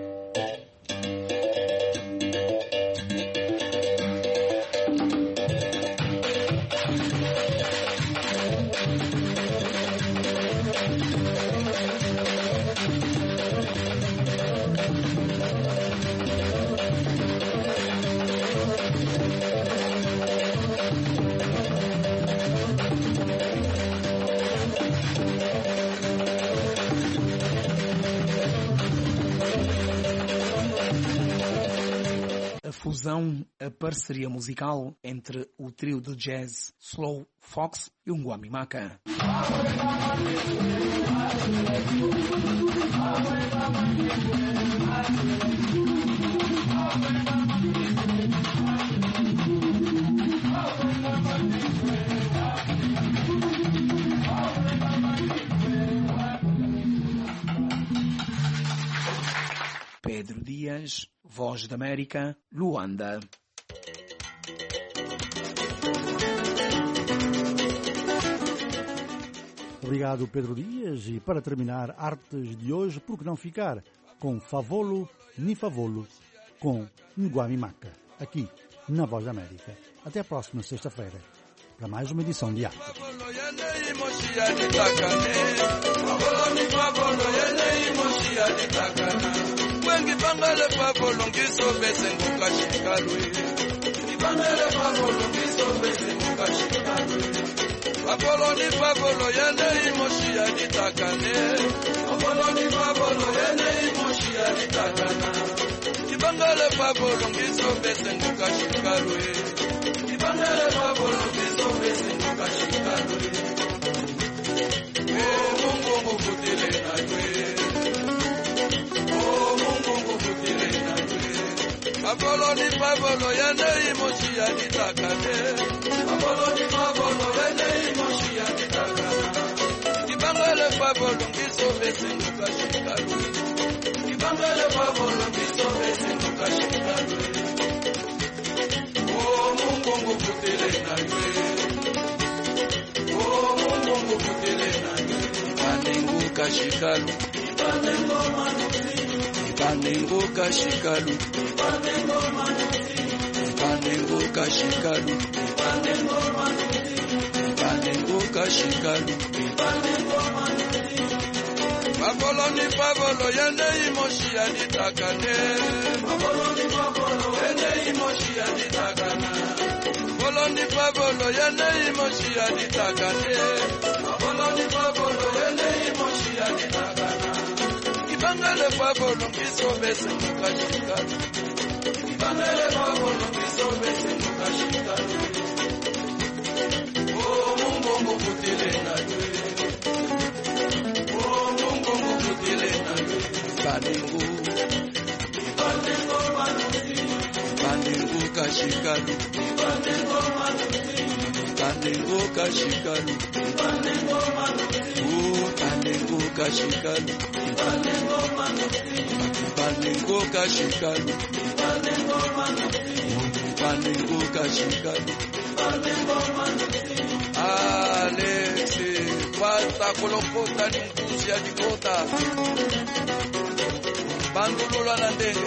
Fusão, a parceria musical entre o trio de jazz Slow Fox e o Ngwami Maka. Pedro Dias, Voz da América, Luanda. Obrigado, Pedro Dias. E para terminar, artes de hoje, por que não ficar com Favolo ni Favolo, com Ngwami Maka, aqui na Voz da América. Até a próxima sexta-feira, para mais uma edição de arte. Wengi bangale favolo ngiso bese ngukashikalwe Ibangale favolo ngiso bese ngukashikalwe Favolo ni favolo yene imoshi ya nitakane Favolo ni favolo yene imoshi ya nitakana Ibangale favolo ngiso bese ngukashikalwe Ibangale favolo ngiso bese ngukashikalwe Oh mungu ngukutile na ywe Favolo ni favolo yene imoshi ya nitakane Favolo ni favolo yene imoshi ya nitakana Ibangale favolo ngiso bese ngukashikalwe Ibangale favolo ngiso bese ngukashikalwe Oh mungu ngukutile na ywe Oh mungu ngukutile na ywe Ibanengu kashikalu Ibanengu manuzi Ibanengu kashikalu Ibanengu manuzi Ibanengu kashikalu Ibanengu manuzi Ibanengu kashikalu Ibanengu manuzi Favolo ni favolo yene imoshi ya nitakane Favolo ni favolo yene imoshi ya nitakana Favolo ni favolo yene imoshi ya nitakane Favolo ni favolo yene imoshi ya nitakana Ibangale favolo ngiso bese ngukashikalu Ibangale favolo ngiso bese ngukashikalu Oh mungu ngukutile na ywe Oh mungu ngukutile na ywe Ibanengu Ibanengu manuzi Ibanengu kashikalu Ibanengu manuzi Ibanengu kashikalu Ibanengu manuzi Ibanengu kashikalu Ibanengu manuzi Ibanengu kashikalu Ibanengu manuzi Ibanengu kashikalu Ibanengu manuzi Alex Basta kolokota ni mkuzi ya jikota Bandulula na ndenge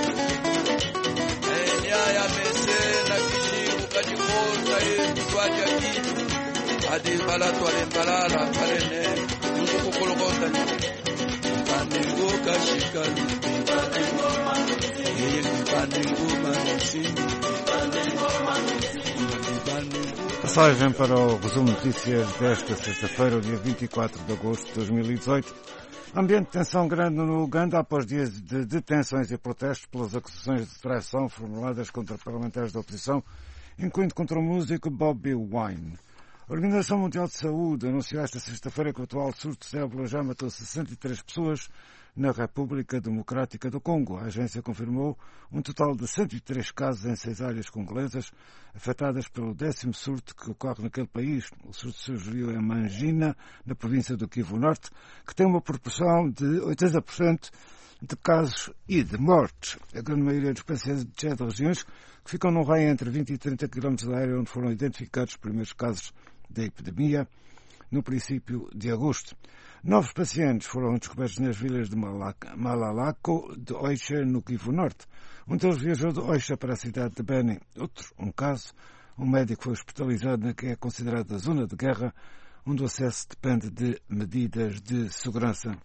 Nyaya mese na kishimu kajikota Mtuaji ya kitu Adi balatu alembalala palene Mungu kolokota ni Ibanengu kashikalu Ibanengu manuzi Ibanengu manuzi Ibanengu manuzi Passagem para o resumo de notícias desta sexta-feira, dia vinte e quatro de agosto de dois mil e dezoito. Ambiente de tensão grande no Uganda após dias de detenções e protestos pelas acusações de traição formuladas contra parlamentares da oposição, incluindo contra o músico Bobi Wine. A Organização Mundial de Saúde anunciou esta sexta-feira que o atual surto de ébola já matou sessenta e três pessoas na República Democrática do Congo. A agência confirmou um total de cento e três casos em seis áreas congolesas afetadas pelo décimo surto que ocorre naquele país. O surto surgiu em Mangina, na província do Kivu Norte, que tem uma proporção de oitenta por cento de casos e de mortes. A grande maioria dos pacientes de sete regiões que ficam num raio entre vinte e trinta quilómetros da área onde foram identificados os primeiros casos da epidemia no princípio de agosto. Novos pacientes foram descobertos nas vilas de Malalaco, de Oixa, no Kivu Norte. Um deles viajou de Oixa para a cidade de Beni. Outro, um caso, um médico foi hospitalizado na que é considerada zona de guerra, onde o acesso depende de medidas de segurança.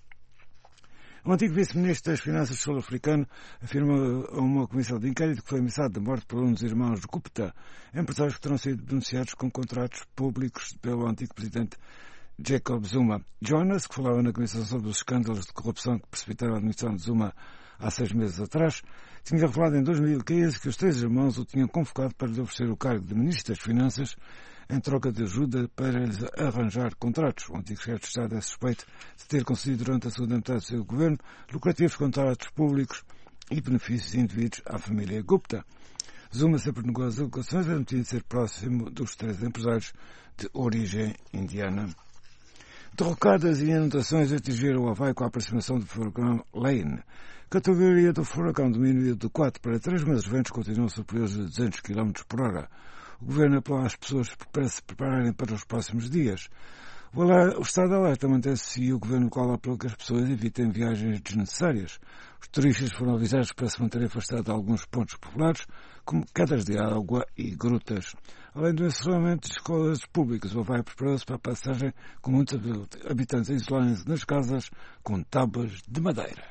O antigo vice-ministro das Finanças sul-africano afirma a uma comissão de inquérito que foi ameaçado de morte por um dos irmãos de Gupta, empresários que terão sido denunciados com contratos públicos pelo antigo presidente Jacob Zuma. Jonas, que falava na comissão sobre os escândalos de corrupção que precipitaram a admissão de Zuma há seis meses atrás, tinha revelado em dois mil e quinze que os três irmãos o tinham convocado para lhe oferecer o cargo de Ministro das Finanças em troca de ajuda para lhes arranjar contratos. O antigo chefe de Estado é suspeito de ter concedido durante a segunda metade do seu governo lucrativos contratos públicos e benefícios indevidos à família Gupta. Zuma sempre negou as alegações, admitindo ser próximo dos três empresários de origem indiana. Derrocadas e inundações atingiram o Havaí com a aproximação do furacão Lane. A categoria do furacão diminuiu de quatro para três, mas os ventos continuam superiores a duzentos quilómetros por hora. O governo apelou às pessoas para se prepararem para os próximos dias. O, alerta, o estado de alerta mantém-se e o governo local apelou que as pessoas evitem viagens desnecessárias. Os turistas foram avisados para se manterem afastados de alguns pontos populares, como quedas de água e grutas. Além do encerramento de escolas públicas, o Havaí preparou-se para a passagem com muitos habitantes a isolarem-se nas casas com tábuas de madeira.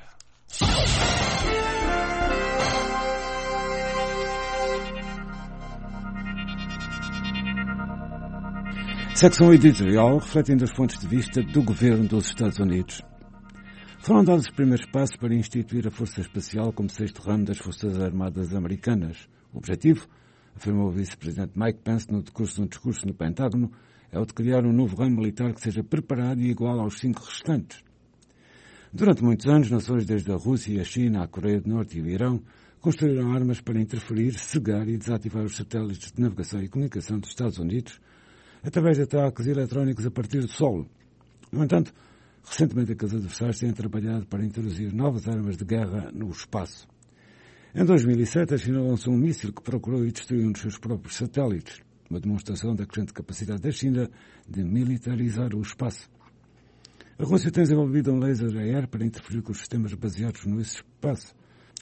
Secção editorial refletindo os pontos de vista do governo dos Estados Unidos. Foram dados os primeiros passos para instituir a Força Espacial como sexto ramo das Forças Armadas Americanas. O objetivo, afirmou o vice-presidente Mike Pence no decurso de um discurso no Pentágono, é o de criar um novo ramo militar que seja preparado e igual aos cinco restantes. Durante muitos anos, nações desde a Rússia, a China, a Coreia do Norte e o Irão construíram armas para interferir, cegar e desativar os satélites de navegação e comunicação dos Estados Unidos através de ataques eletrónicos a partir do solo. No entanto, recentemente aqueles adversários têm trabalhado para introduzir novas armas de guerra no espaço. Em dois mil e sete, a China lançou um míssil que procurou e destruiu um dos seus próprios satélites, uma demonstração da crescente capacidade da China de militarizar o espaço. A Rússia tem desenvolvido um laser aéreo para interferir com os sistemas baseados no espaço.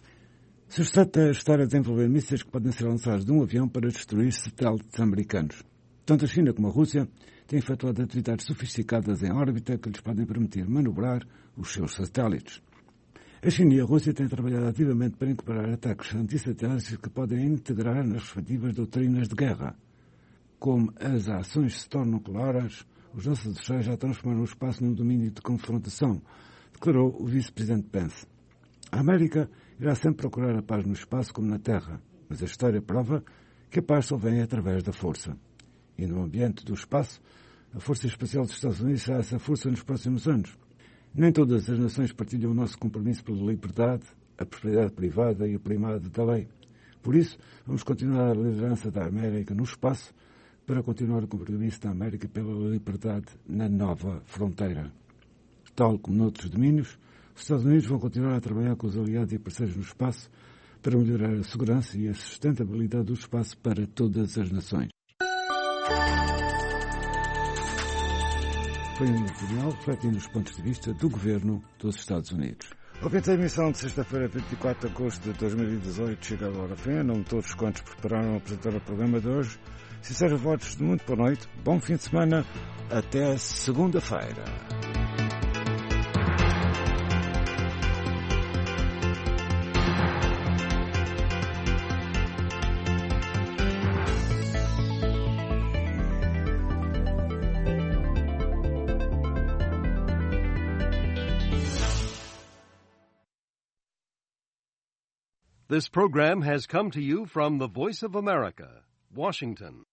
Suspeita a história de desenvolver mísseis que podem ser lançados de um avião para destruir satélites americanos. Tanto a China como a Rússia têm efetuado atividades sofisticadas em órbita que lhes podem permitir manobrar os seus satélites. A China e a Rússia têm trabalhado ativamente para incorporar ataques antissatélites que podem integrar nas respectivas doutrinas de guerra. Como as ações se tornam claras, os nossos adversários já transformaram o espaço num domínio de confrontação, declarou o vice-presidente Pence. A América irá sempre procurar a paz no espaço como na terra, mas a história prova que a paz só vem através da força. E no ambiente do espaço, a Força Espacial dos Estados Unidos será essa força nos próximos anos. Nem todas as nações partilham o nosso compromisso pela liberdade, a propriedade privada e o primado da lei. Por isso, vamos continuar a liderança da América no espaço para continuar o compromisso da América pela liberdade na nova fronteira. Tal como noutros domínios, os Estados Unidos vão continuar a trabalhar com os aliados e parceiros no espaço para melhorar a segurança e a sustentabilidade do espaço para todas as nações. Foi um editorial refletindo os pontos de vista do Governo dos Estados Unidos. A emissão de sexta-feira, vinte e quatro de agosto de dois mil e dezoito, chega agora ao fim. Em nome de todos quantos prepararam a apresentar o programa de hoje, sinceros votos de muito boa noite, bom fim de semana, até segunda-feira. This program has come to you from the Voice of America, Washington.